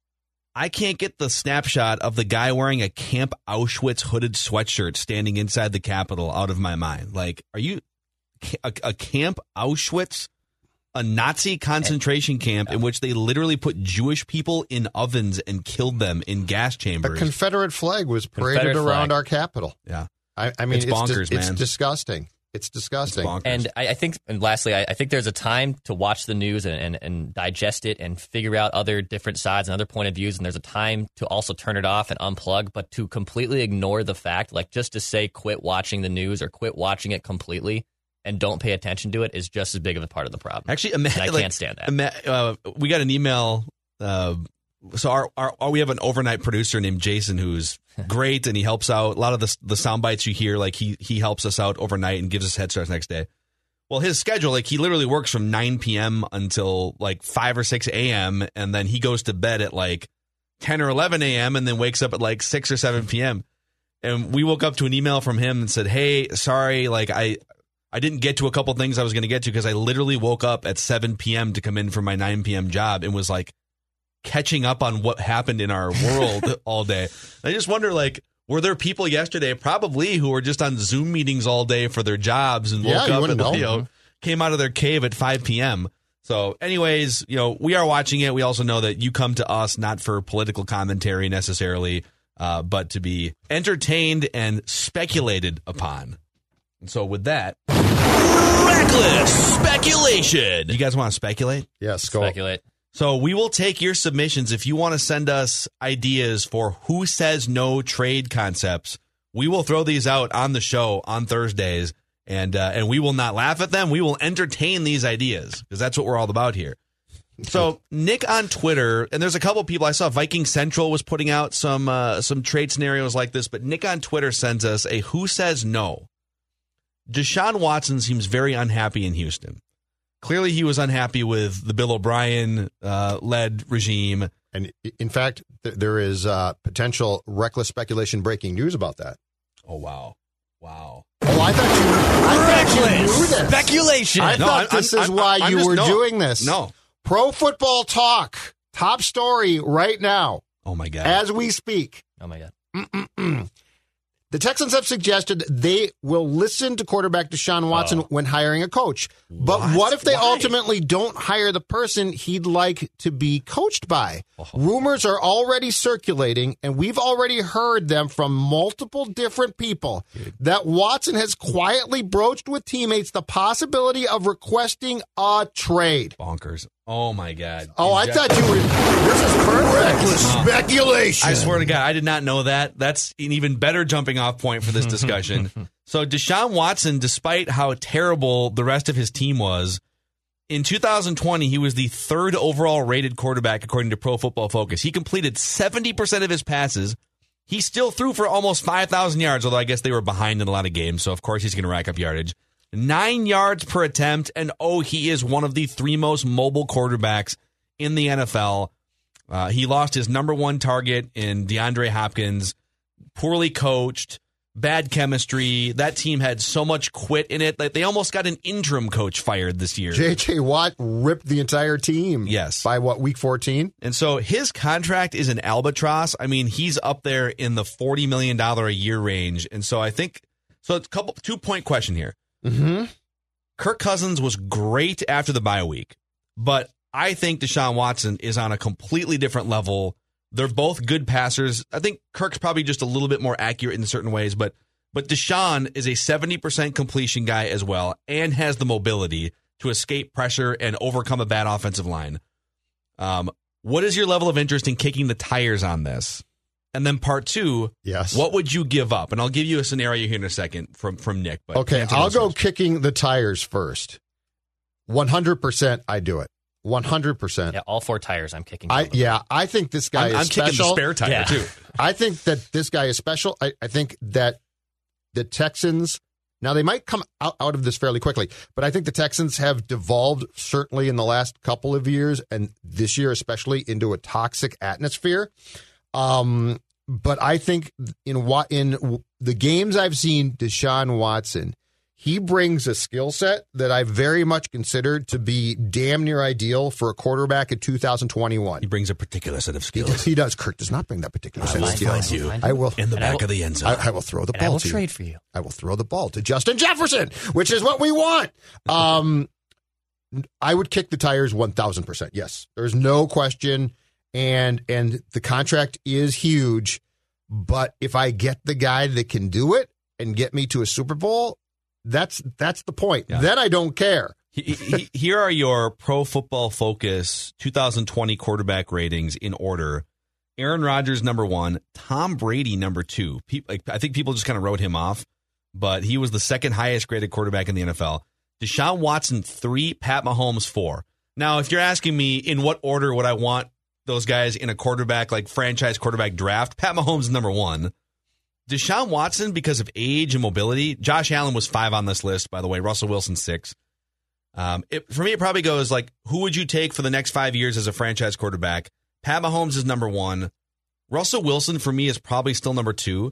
[SPEAKER 1] I can't get the snapshot of the guy wearing a Camp Auschwitz hooded sweatshirt standing inside the Capitol out of my mind. Like, are you a, a Camp Auschwitz? a Nazi concentration camp in which they literally put Jewish people in ovens and killed them in gas
[SPEAKER 2] A
[SPEAKER 1] chambers.
[SPEAKER 2] Confederate flag was paraded
[SPEAKER 5] Confederate
[SPEAKER 2] around
[SPEAKER 5] flag.
[SPEAKER 2] our Capitol.
[SPEAKER 1] Yeah.
[SPEAKER 2] I, I mean,
[SPEAKER 1] It's
[SPEAKER 2] it's,
[SPEAKER 1] bonkers,
[SPEAKER 2] dis- it's
[SPEAKER 1] man.
[SPEAKER 2] disgusting. It's disgusting.
[SPEAKER 1] It's bonkers.
[SPEAKER 5] And I, I think, and lastly, I, I think there's a time to watch the news and, and, and digest it and figure out other different sides and other point of views. And there's a time to also turn it off and unplug, but to completely ignore the fact, like just to say quit watching the news or quit watching it completely and don't pay attention to it is just as big of a part of the problem.
[SPEAKER 1] Actually, ima-
[SPEAKER 5] And I
[SPEAKER 1] like,
[SPEAKER 5] can't stand that.
[SPEAKER 1] ima- uh, we got an email. Uh, so our, our, our we have an overnight producer named Jason who's great, and he helps out. A lot of the the sound bites you hear, like he he helps us out overnight and gives us head starts next day. Well, his schedule, like he literally works from nine p.m. until like five or six a.m. and then he goes to bed at like ten or eleven a.m. and then wakes up at like six or seven p.m. And we woke up to an email from him and said, "Hey, sorry, like I I didn't get to a couple things I was going to get to because I literally woke up at seven p.m. to come in for my nine p.m. job and was like catching up on what happened in our world all day." I just wonder, like, were there people yesterday probably who were just on Zoom meetings all day for their jobs and woke
[SPEAKER 2] Yeah, you
[SPEAKER 1] up
[SPEAKER 2] wouldn't
[SPEAKER 1] and
[SPEAKER 2] know.
[SPEAKER 1] you know, came out of their cave at five p.m. So anyways, you know, we are watching it. We also know that you come to us not for political commentary necessarily, uh, but to be entertained and speculated upon. And so with that, reckless speculation. You guys want to speculate?
[SPEAKER 2] Yes, go.
[SPEAKER 5] Speculate.
[SPEAKER 1] So we will take your submissions. If you want to send us ideas for who says no trade concepts, we will throw these out on the show on Thursdays, and uh, and we will not laugh at them. We will entertain these ideas because that's what we're all about here. So Nick on Twitter, and there's a couple people I saw. Viking Central was putting out some uh, some trade scenarios like this, but Nick on Twitter sends us a who says no. Deshaun Watson seems very unhappy in Houston. Clearly, he was unhappy with the Bill O'Brien uh, led regime.
[SPEAKER 2] And in fact, th- there is uh, potential reckless speculation breaking news about that.
[SPEAKER 1] Oh, wow. Wow.
[SPEAKER 2] Oh, I thought you, I thought you knew this.
[SPEAKER 5] Speculation.
[SPEAKER 2] I
[SPEAKER 1] No,
[SPEAKER 2] thought
[SPEAKER 1] I'm-
[SPEAKER 2] this
[SPEAKER 1] I'm-
[SPEAKER 2] is
[SPEAKER 1] I'm-
[SPEAKER 2] why
[SPEAKER 1] I'm
[SPEAKER 2] you
[SPEAKER 1] just-
[SPEAKER 2] were
[SPEAKER 1] no.
[SPEAKER 2] doing this.
[SPEAKER 1] No.
[SPEAKER 2] Pro Football Talk, top story right now
[SPEAKER 1] Oh, my God.
[SPEAKER 2] as we speak.
[SPEAKER 5] Oh, my God.
[SPEAKER 2] Mm-mm-mm. The Texans have suggested they will listen to quarterback Deshaun Watson
[SPEAKER 5] Oh.
[SPEAKER 2] when hiring a coach. But what,
[SPEAKER 1] What?
[SPEAKER 2] if they
[SPEAKER 1] Why?
[SPEAKER 2] ultimately don't hire the person he'd like to be coached by?
[SPEAKER 1] Oh.
[SPEAKER 2] Rumors are already circulating, and we've already heard them from multiple different people that Watson has quietly broached with teammates the possibility of requesting a trade.
[SPEAKER 1] Bonkers. Oh, my God.
[SPEAKER 2] Oh, I
[SPEAKER 1] Inject-
[SPEAKER 2] thought you were. This is perfect.
[SPEAKER 8] Reckless speculation.
[SPEAKER 1] I swear to God, I did not know that. That's an even better jumping off point for this discussion. So Deshaun Watson, despite how terrible the rest of his team was, in two thousand twenty, he was the third overall rated quarterback according to Pro Football Focus. He completed seventy percent of his passes. He still threw for almost five thousand yards, although I guess they were behind in a lot of games, so of course he's going to rack up yardage. Nine yards per attempt, and oh, he is one of the three most mobile quarterbacks in the N F L. Uh, he lost his number one target in DeAndre Hopkins, poorly coached, bad chemistry. That team had so much quit in it that they almost got an interim coach fired this year.
[SPEAKER 2] J J. Watt ripped the entire team.
[SPEAKER 1] Yes.
[SPEAKER 2] By what, week fourteen?
[SPEAKER 1] And so his contract is an albatross. I mean, he's up there in the forty million dollars a year range. And so I think, so it's a couple, two point question here.
[SPEAKER 2] Mm-hmm.
[SPEAKER 1] Kirk Cousins was great after the bye week, but I think Deshaun Watson is on a completely different level. They're both good passers. I think Kirk's probably just a little bit more accurate in certain ways, but but Deshaun is a seventy percent completion guy as well and has the mobility to escape pressure and overcome a bad offensive line. Um, what is your level of interest in kicking the tires on this? And then part two,
[SPEAKER 2] Yes.
[SPEAKER 1] what would you give up? And I'll give you a scenario here in a second from, from Nick. But
[SPEAKER 2] Okay,
[SPEAKER 1] answer
[SPEAKER 2] I'll
[SPEAKER 1] those
[SPEAKER 2] go
[SPEAKER 1] first.
[SPEAKER 2] kicking the tires first. one hundred percent I do it. one hundred percent.
[SPEAKER 5] Yeah, all four tires I'm kicking.
[SPEAKER 2] I
[SPEAKER 5] over.
[SPEAKER 2] yeah, I think this guy
[SPEAKER 1] I'm,
[SPEAKER 2] is
[SPEAKER 1] I'm
[SPEAKER 2] special.
[SPEAKER 1] kicking the spare tire,
[SPEAKER 5] Yeah.
[SPEAKER 1] too.
[SPEAKER 2] I think that this guy is special. I, I think that the Texans, now they might come out, out of this fairly quickly, but I think the Texans have devolved certainly in the last couple of years, and this year especially, into a toxic atmosphere. Um, but I think in what in the games I've seen, Deshaun Watson, he brings a skill set that I very much considered to be damn near ideal for a quarterback in two thousand twenty-one.
[SPEAKER 1] He brings a particular set of
[SPEAKER 2] He
[SPEAKER 1] skills.
[SPEAKER 2] does. He does. Kirk does not bring that particular set of
[SPEAKER 5] Find
[SPEAKER 2] skills.
[SPEAKER 5] you.
[SPEAKER 2] I will.
[SPEAKER 1] In the
[SPEAKER 5] And I
[SPEAKER 1] back
[SPEAKER 5] will-
[SPEAKER 1] of the end zone.
[SPEAKER 2] I, I will throw the
[SPEAKER 5] And I
[SPEAKER 2] ball
[SPEAKER 5] will
[SPEAKER 2] to you.
[SPEAKER 5] trade for you.
[SPEAKER 2] I will throw the ball to Justin Jefferson, which is what we want. Um, I would kick the tires one thousand percent. Yes, there's no question. And and the contract is huge. But if I get the guy that can do it and get me to a Super Bowl, that's that's the point. Yeah. Then I don't care.
[SPEAKER 1] he, he, here are your Pro Football Focus two thousand twenty quarterback ratings in order. Aaron Rodgers, number one. Tom Brady, number two. People, like, I think people just kind of wrote him off, but he was the second highest graded quarterback in the N F L. Deshaun Watson, three. Pat Mahomes, four. Now, if you're asking me in what order would I want those guys in a quarterback, like franchise quarterback draft, Pat Mahomes is number one. Deshaun Watson, because of age and mobility. Josh Allen was five on this list, by the way. Russell Wilson, six. Um, it, for me, it probably goes like, who would you take for the next five years as a franchise quarterback? Pat Mahomes is number one. Russell Wilson, for me, is probably still number two.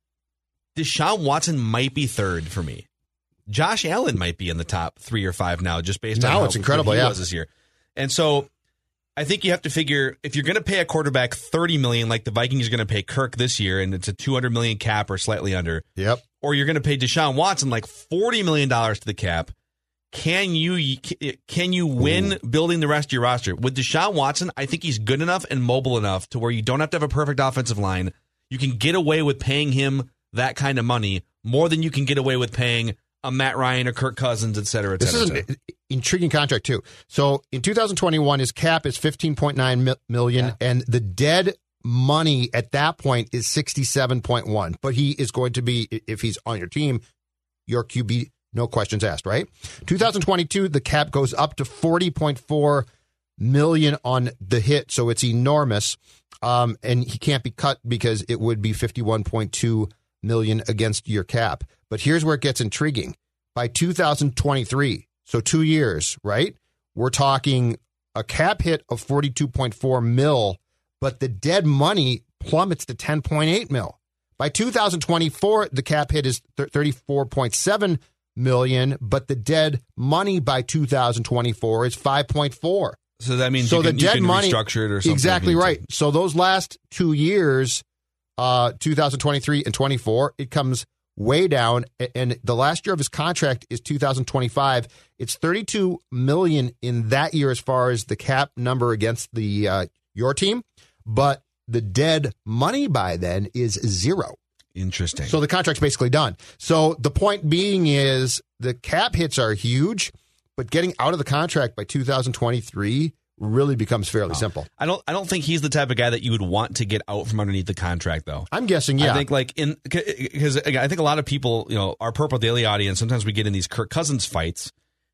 [SPEAKER 1] Deshaun Watson might be third for me. Josh Allen might be in the top three or five now, just based
[SPEAKER 2] now
[SPEAKER 1] on how
[SPEAKER 2] it's incredible,
[SPEAKER 1] he
[SPEAKER 2] yeah.
[SPEAKER 1] was this year. And so I think you have to figure, if you're going to pay a quarterback thirty million dollars like the Vikings are going to pay Kirk this year, and it's a two hundred million dollars cap or slightly under,
[SPEAKER 2] yep.
[SPEAKER 1] or you're going to pay Deshaun Watson like forty million dollars to the cap, can you can you win Ooh. building the rest of your roster? With Deshaun Watson, I think he's good enough and mobile enough to where you don't have to have a perfect offensive line. You can get away with paying him that kind of money more than you can get away with paying a Matt Ryan or Kirk Cousins, et cetera, et
[SPEAKER 2] this
[SPEAKER 1] cetera.
[SPEAKER 2] This is an intriguing contract, too. So in two thousand twenty-one, his cap is fifteen point nine million dollars, yeah. and the dead money at that point is sixty-seven point one. But he is going to be, if he's on your team, your Q B, no questions asked, right? two thousand twenty-two, the cap goes up to forty point four million dollars on the hit, so it's enormous. Um, and he can't be cut because it would be fifty-one point two million dollars against your cap. But here's where it gets intriguing. By two thousand twenty-three, so two years, right? We're talking a cap hit of forty-two point four mil, but the dead money plummets to ten point eight mil. By two thousand twenty-four, the cap hit is thirty-four point seven million, but the dead money by two thousand twenty-four is five point four.
[SPEAKER 1] So that means
[SPEAKER 2] so
[SPEAKER 1] you
[SPEAKER 2] the
[SPEAKER 1] can,
[SPEAKER 2] dead
[SPEAKER 1] you can
[SPEAKER 2] money,
[SPEAKER 1] restructure it or something.
[SPEAKER 2] Exactly right. So those last two years, uh, two thousand twenty-three and twenty-four, it comes way down, and the last year of his contract is two thousand twenty-five. It's thirty-two million dollars in that year as far as the cap number against the uh, your team, but the dead money by then is zero.
[SPEAKER 1] Interesting.
[SPEAKER 2] So the contract's basically done. So the point being is the cap hits are huge, but getting out of the contract by two thousand twenty-three really becomes fairly
[SPEAKER 1] no.
[SPEAKER 2] simple.
[SPEAKER 1] I don't I don't think he's the type of guy that you would want to get out from underneath the contract, though.
[SPEAKER 2] I'm guessing, yeah.
[SPEAKER 1] I think like in because I think a lot of people, you know, our Purple Daily audience, sometimes we get in these Kirk Cousins fights,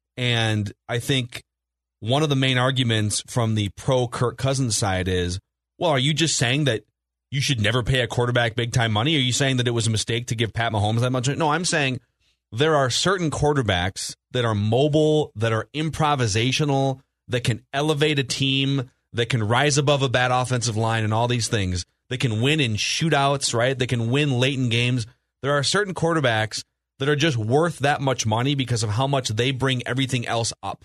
[SPEAKER 1] and I think one of the main arguments from the pro Kirk Cousins side is, well, are you just saying that you should never pay a quarterback big time money? Are you saying that it was a mistake to give Pat Mahomes that much? No, I'm saying there are certain quarterbacks that are mobile, that are improvisational, that can elevate a team, that can rise above a bad offensive line and all these things, that can win in shootouts, right? That can win late in games. There are certain quarterbacks that are just worth that much money because of how much they bring everything else up.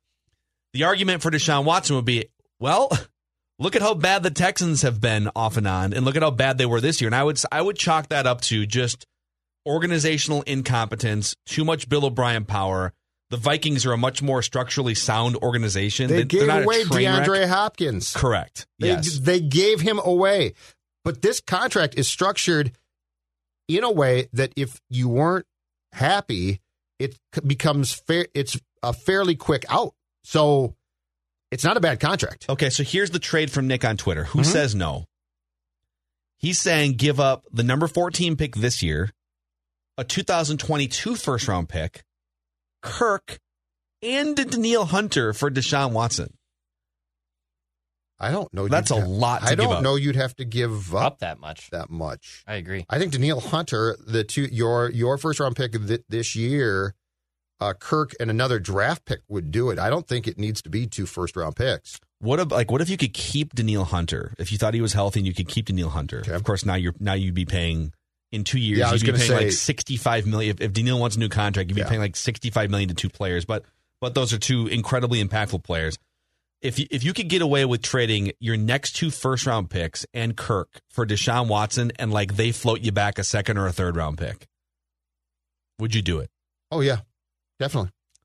[SPEAKER 1] The argument for Deshaun Watson would be, well, look at how bad the Texans have been off and on, and look at how bad they were this year. And I would I would chalk that up to just organizational incompetence, too much Bill O'Brien power. The Vikings are a much more structurally sound organization.
[SPEAKER 2] They, they gave
[SPEAKER 1] not
[SPEAKER 2] away
[SPEAKER 1] a train
[SPEAKER 2] DeAndre
[SPEAKER 1] wreck.
[SPEAKER 2] Hopkins.
[SPEAKER 1] Correct.
[SPEAKER 2] They,
[SPEAKER 1] yes.
[SPEAKER 2] They gave him away. But this contract is structured in a way that if you weren't happy, it becomes fair. It's a fairly quick out. So it's not a bad contract.
[SPEAKER 1] Okay, so here's the trade from Nick on Twitter. Who
[SPEAKER 2] Mm-hmm.
[SPEAKER 1] says no? He's saying give up the number fourteen pick this year, a two thousand twenty-two first round pick, Kirk, and Danielle Hunter for Deshaun Watson.
[SPEAKER 2] I don't know.
[SPEAKER 1] That's a
[SPEAKER 2] have,
[SPEAKER 1] lot to
[SPEAKER 2] I
[SPEAKER 1] give
[SPEAKER 2] don't
[SPEAKER 1] up.
[SPEAKER 2] know you'd have to give up,
[SPEAKER 5] Up that much.
[SPEAKER 2] That much.
[SPEAKER 5] I agree.
[SPEAKER 2] I think Danielle Hunter, the two your your first round pick th- this year, uh, Kirk and another draft pick would do it. I don't think it needs to be two first round picks.
[SPEAKER 1] What if, like what if you could keep Danielle Hunter? If you thought he was healthy and you could keep Danielle Hunter,
[SPEAKER 2] Okay.
[SPEAKER 1] of course now you're now you'd be paying in two years.
[SPEAKER 2] Yeah, I was
[SPEAKER 1] you'd be
[SPEAKER 2] gonna
[SPEAKER 1] paying
[SPEAKER 2] say-
[SPEAKER 1] like sixty-five million. If, if Danielle wants a new contract, you'd be
[SPEAKER 2] Yeah.
[SPEAKER 1] paying like sixty-five million to two players. But but those are two incredibly impactful players. If you, if you could get away with trading your next two first round picks and Kirk for Deshaun Watson, and like they float you back a second or a third round pick, would you do it?
[SPEAKER 2] Oh yeah, definitely.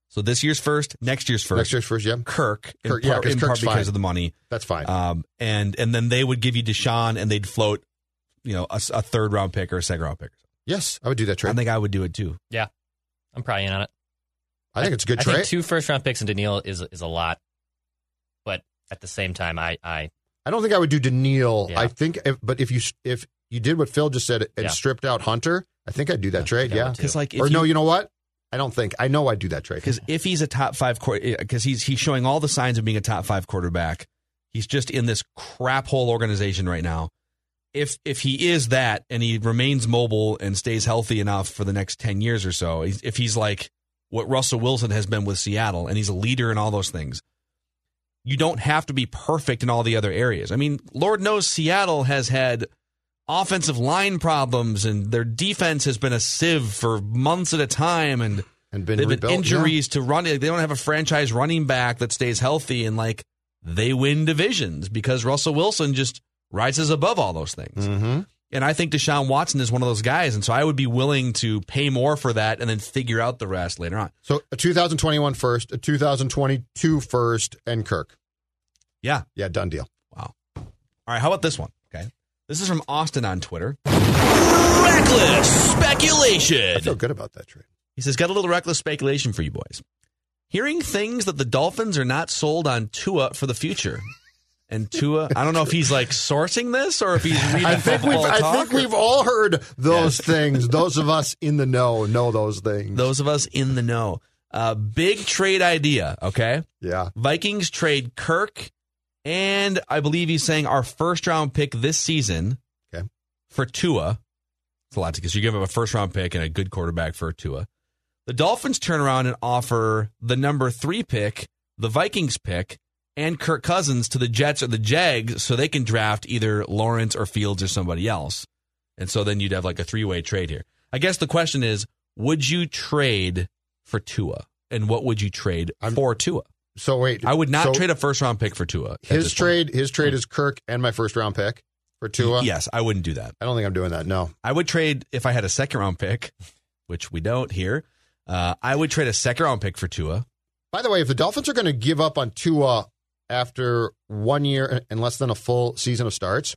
[SPEAKER 1] So this year's first, next year's first.
[SPEAKER 2] Next year's first, yeah.
[SPEAKER 1] Kirk, in
[SPEAKER 2] Kirk, yeah,
[SPEAKER 1] part,
[SPEAKER 2] 'cause
[SPEAKER 1] in
[SPEAKER 2] Kirk's
[SPEAKER 1] part because
[SPEAKER 2] fine.
[SPEAKER 1] of the money.
[SPEAKER 2] That's fine.
[SPEAKER 1] Um, and and then they would give you Deshaun, and they'd float, you know, a, a third round pick or a second round pick.
[SPEAKER 2] Yes, I would do that trade.
[SPEAKER 1] I think I would do it too.
[SPEAKER 5] Yeah, I'm probably in on it.
[SPEAKER 2] I think it's a good
[SPEAKER 5] I
[SPEAKER 2] trade.
[SPEAKER 5] think two first round picks in Daniil is is a lot, but at the same time, I I,
[SPEAKER 2] I don't think I would do Daniil.
[SPEAKER 5] Yeah.
[SPEAKER 2] I think, if, but if you if you did what Phil just said and
[SPEAKER 5] Yeah.
[SPEAKER 2] stripped out Hunter, I think I'd do that
[SPEAKER 5] Yeah,
[SPEAKER 2] trade.
[SPEAKER 5] I
[SPEAKER 2] Yeah,
[SPEAKER 5] would too.
[SPEAKER 1] Because like, if
[SPEAKER 2] or
[SPEAKER 1] you,
[SPEAKER 2] no, you know what? I don't think. I know I'd do that trade.
[SPEAKER 1] Because if he's a top five quarter, because he's he's showing all the signs of being a top five quarterback, he's just in this crap hole organization right now. If if he is that and he remains mobile and stays healthy enough for the next ten years or so, he's- if he's like what Russell Wilson has been with Seattle and he's a leader in all those things, you don't have to be perfect in all the other areas. I mean, Lord knows Seattle has had offensive line problems and their defense has been a sieve for months at a time, and
[SPEAKER 2] and been
[SPEAKER 1] they've been
[SPEAKER 2] rebuilt,
[SPEAKER 1] injuries to run. They don't have a franchise running back that stays healthy, and like they win divisions because Russell Wilson just rises above all those things.
[SPEAKER 2] Yeah. Mm-hmm.
[SPEAKER 1] And I think Deshaun Watson is one of those guys, and so I would be willing to pay more for that and then figure out the rest later on.
[SPEAKER 2] So a two thousand twenty-one first, a two thousand twenty-two first, and Kirk.
[SPEAKER 1] Yeah.
[SPEAKER 2] Yeah, done deal.
[SPEAKER 1] Wow. All right, how about this one? Okay. This is from Austin on Twitter. Reckless speculation.
[SPEAKER 2] I feel good about that trade.
[SPEAKER 1] He says, got a little reckless speculation for you boys. Hearing things that the Dolphins are not sold on Tua for the future. And Tua, I don't know if he's like sourcing this or if he's reading
[SPEAKER 2] I think we've
[SPEAKER 1] football
[SPEAKER 2] I
[SPEAKER 1] talk
[SPEAKER 2] think
[SPEAKER 1] or-
[SPEAKER 2] we've all heard those things. Those of us in the know know those things.
[SPEAKER 1] Those of us in the know. Uh, big trade idea, okay?
[SPEAKER 2] Yeah.
[SPEAKER 1] Vikings trade Kirk and I believe he's saying our first round pick this season
[SPEAKER 2] Okay.
[SPEAKER 1] for Tua. It's a lot because you give him a first round pick and a good quarterback for Tua. The Dolphins turn around and offer the number three pick, the Vikings pick, and Kirk Cousins to the Jets or the Jags so they can draft either Lawrence or Fields or somebody else. And so then you'd have like a three-way trade here. I guess the question is, would you trade for Tua? And what would you trade
[SPEAKER 2] I'm-
[SPEAKER 1] for Tua?
[SPEAKER 2] So wait,
[SPEAKER 1] I would not
[SPEAKER 2] so
[SPEAKER 1] trade a first-round pick for Tua. at
[SPEAKER 2] his
[SPEAKER 1] this point.
[SPEAKER 2] trade. His trade is Kirk and my first round pick for Tua.
[SPEAKER 1] Yes, I wouldn't do that.
[SPEAKER 2] I don't think I'm doing that. No.
[SPEAKER 1] I would trade, if I had a second-round pick, which we don't here, uh, I would trade a second-round pick for Tua.
[SPEAKER 2] By the way, if the Dolphins are going to give up on Tua after one year and less than a full season of starts,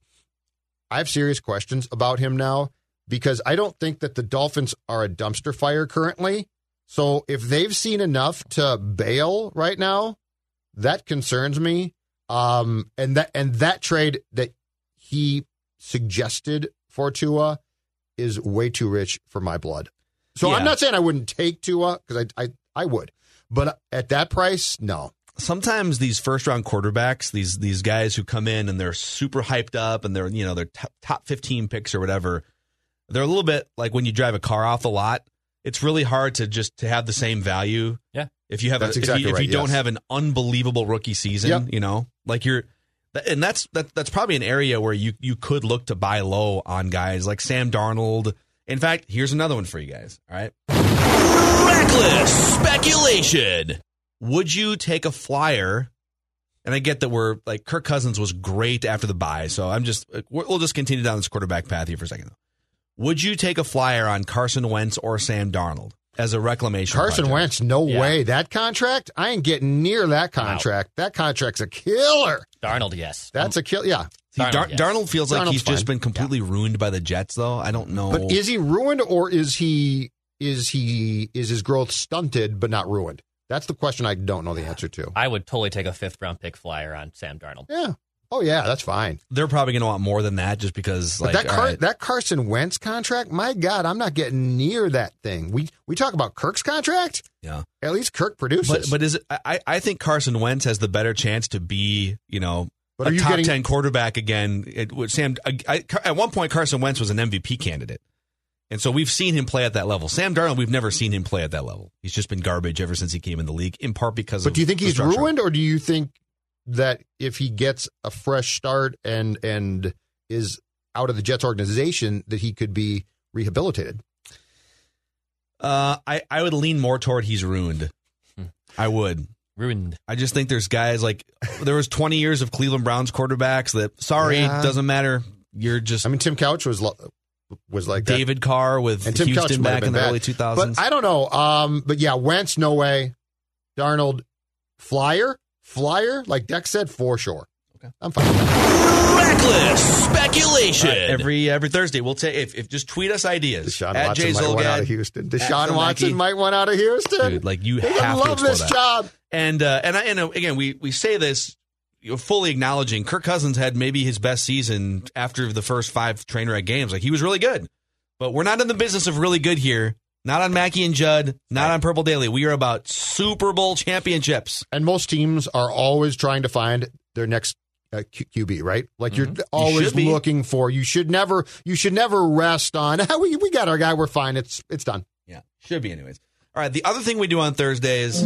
[SPEAKER 2] I have serious questions about him now because I don't think that the Dolphins are a dumpster fire currently. So if they've seen enough to bail right now, that concerns me. Um, and that and that trade that he suggested for Tua is way too rich for my blood. So
[SPEAKER 1] Yeah.
[SPEAKER 2] I'm not saying I wouldn't take Tua because I, I I would, but at that price, no.
[SPEAKER 1] Sometimes these first round quarterbacks, these these guys who come in and they're super hyped up and they're, you know, they're top, top fifteen picks or whatever, they're a little bit like when you drive a car off the lot. It's really hard to just to have the same value.
[SPEAKER 5] Yeah.
[SPEAKER 1] If you have
[SPEAKER 2] That's
[SPEAKER 1] a,
[SPEAKER 2] exactly
[SPEAKER 1] if you,
[SPEAKER 2] right,
[SPEAKER 1] if you don't
[SPEAKER 2] yes.
[SPEAKER 1] have an unbelievable rookie season,
[SPEAKER 2] Yep.
[SPEAKER 1] you know, like you're and that's that, that's probably an area where you you could look to buy low on guys like Sam Darnold. In fact, here's another one for you guys. All right. Reckless speculation. Would you take a flyer? And I get that we're like Kirk Cousins was great after the bye, so I'm just we'll just continue down this quarterback path here for a second. Would you take a flyer on Carson Wentz or Sam Darnold as a reclamation?
[SPEAKER 2] Carson
[SPEAKER 1] project?
[SPEAKER 2] Wentz, no
[SPEAKER 5] Yeah.
[SPEAKER 2] way. That contract, I ain't getting near that contract. That contract's a killer.
[SPEAKER 5] Darnold, yes.
[SPEAKER 2] That's a kill. Yeah.
[SPEAKER 1] See,
[SPEAKER 5] Darnold,
[SPEAKER 1] Dar-
[SPEAKER 5] yes.
[SPEAKER 1] Darnold feels like
[SPEAKER 2] Darnold's
[SPEAKER 1] he's just
[SPEAKER 2] fine.
[SPEAKER 1] been completely ruined by the Jets, though. I don't know.
[SPEAKER 2] But is he ruined or is he is he is his growth stunted but not ruined? That's the question I don't know the answer to.
[SPEAKER 5] I would totally take a fifth round pick flyer on Sam Darnold.
[SPEAKER 2] Yeah. Oh yeah, that's fine.
[SPEAKER 1] They're probably going to want more than that, just because.
[SPEAKER 2] But
[SPEAKER 1] Like
[SPEAKER 2] that
[SPEAKER 1] all
[SPEAKER 2] Car-
[SPEAKER 1] right,
[SPEAKER 2] that Carson Wentz contract, my God, I'm not getting near that thing. We we talk about Kirk's contract.
[SPEAKER 1] yeah.
[SPEAKER 2] At least Kirk produces.
[SPEAKER 1] But but is it? I I think Carson Wentz has the better chance to be, you know,
[SPEAKER 2] But
[SPEAKER 1] a
[SPEAKER 2] are you
[SPEAKER 1] top
[SPEAKER 2] getting-
[SPEAKER 1] ten quarterback again. It, with Sam, I, I, at one point, Carson Wentz was an M V P candidate, and so we've seen him play at that level. Sam Darnold, we've never seen him play at that level. He's just been garbage ever since he came in the league, in part because.
[SPEAKER 2] But
[SPEAKER 1] of
[SPEAKER 2] do you think
[SPEAKER 1] the
[SPEAKER 2] he's
[SPEAKER 1] structure.
[SPEAKER 2] ruined, or do you think that if he gets a fresh start and and is out of the Jets organization, that he could be rehabilitated?
[SPEAKER 1] Uh, I I would lean more toward he's ruined. I would.
[SPEAKER 5] Ruined.
[SPEAKER 1] I just think there's guys like there was twenty years of Cleveland Browns quarterbacks that sorry
[SPEAKER 2] Yeah.
[SPEAKER 1] doesn't matter. You're just
[SPEAKER 2] I mean, Tim Couch was lo- was like that.
[SPEAKER 1] David Carr with
[SPEAKER 2] And Tim Couch
[SPEAKER 1] Houston
[SPEAKER 2] might have
[SPEAKER 1] back
[SPEAKER 2] been
[SPEAKER 1] in the
[SPEAKER 2] bad.
[SPEAKER 1] early two thousands.
[SPEAKER 2] But I don't know. Um, but yeah, Wentz, no way. Darnold, flyer, flyer, like Dex said, for sure.
[SPEAKER 1] Okay.
[SPEAKER 2] I'm fine with that.
[SPEAKER 1] Reckless speculation. Right, every every Thursday, we'll take if, if just tweet us ideas.
[SPEAKER 2] Deshaun
[SPEAKER 1] at
[SPEAKER 2] Watson
[SPEAKER 1] Jay
[SPEAKER 2] might want out of
[SPEAKER 1] Zolgad,
[SPEAKER 2] Houston. Deshaun
[SPEAKER 1] Phil
[SPEAKER 2] Watson
[SPEAKER 1] Mackey.
[SPEAKER 2] might want out of Houston.
[SPEAKER 1] Dude, like you
[SPEAKER 2] They're
[SPEAKER 1] have
[SPEAKER 2] gonna
[SPEAKER 1] to
[SPEAKER 2] love this
[SPEAKER 1] explore that.
[SPEAKER 2] job.
[SPEAKER 1] And uh, and I, and uh, again, we we say this, you know, fully acknowledging Kirk Cousins had maybe his best season after the first five Trainwreck games. Like he was really good, but we're not in the business of really good here. Not on Mackey and Judd, not right. on Purple Daily. We are about Super Bowl championships.
[SPEAKER 2] And most teams are always trying to find their next uh, Q- QB, right? Like mm-hmm. you're always you looking for. You should never. You should never rest on. we we got our guy. We're fine. It's it's done.
[SPEAKER 1] Yeah, should be anyways. All right. The other thing we do on Thursdays,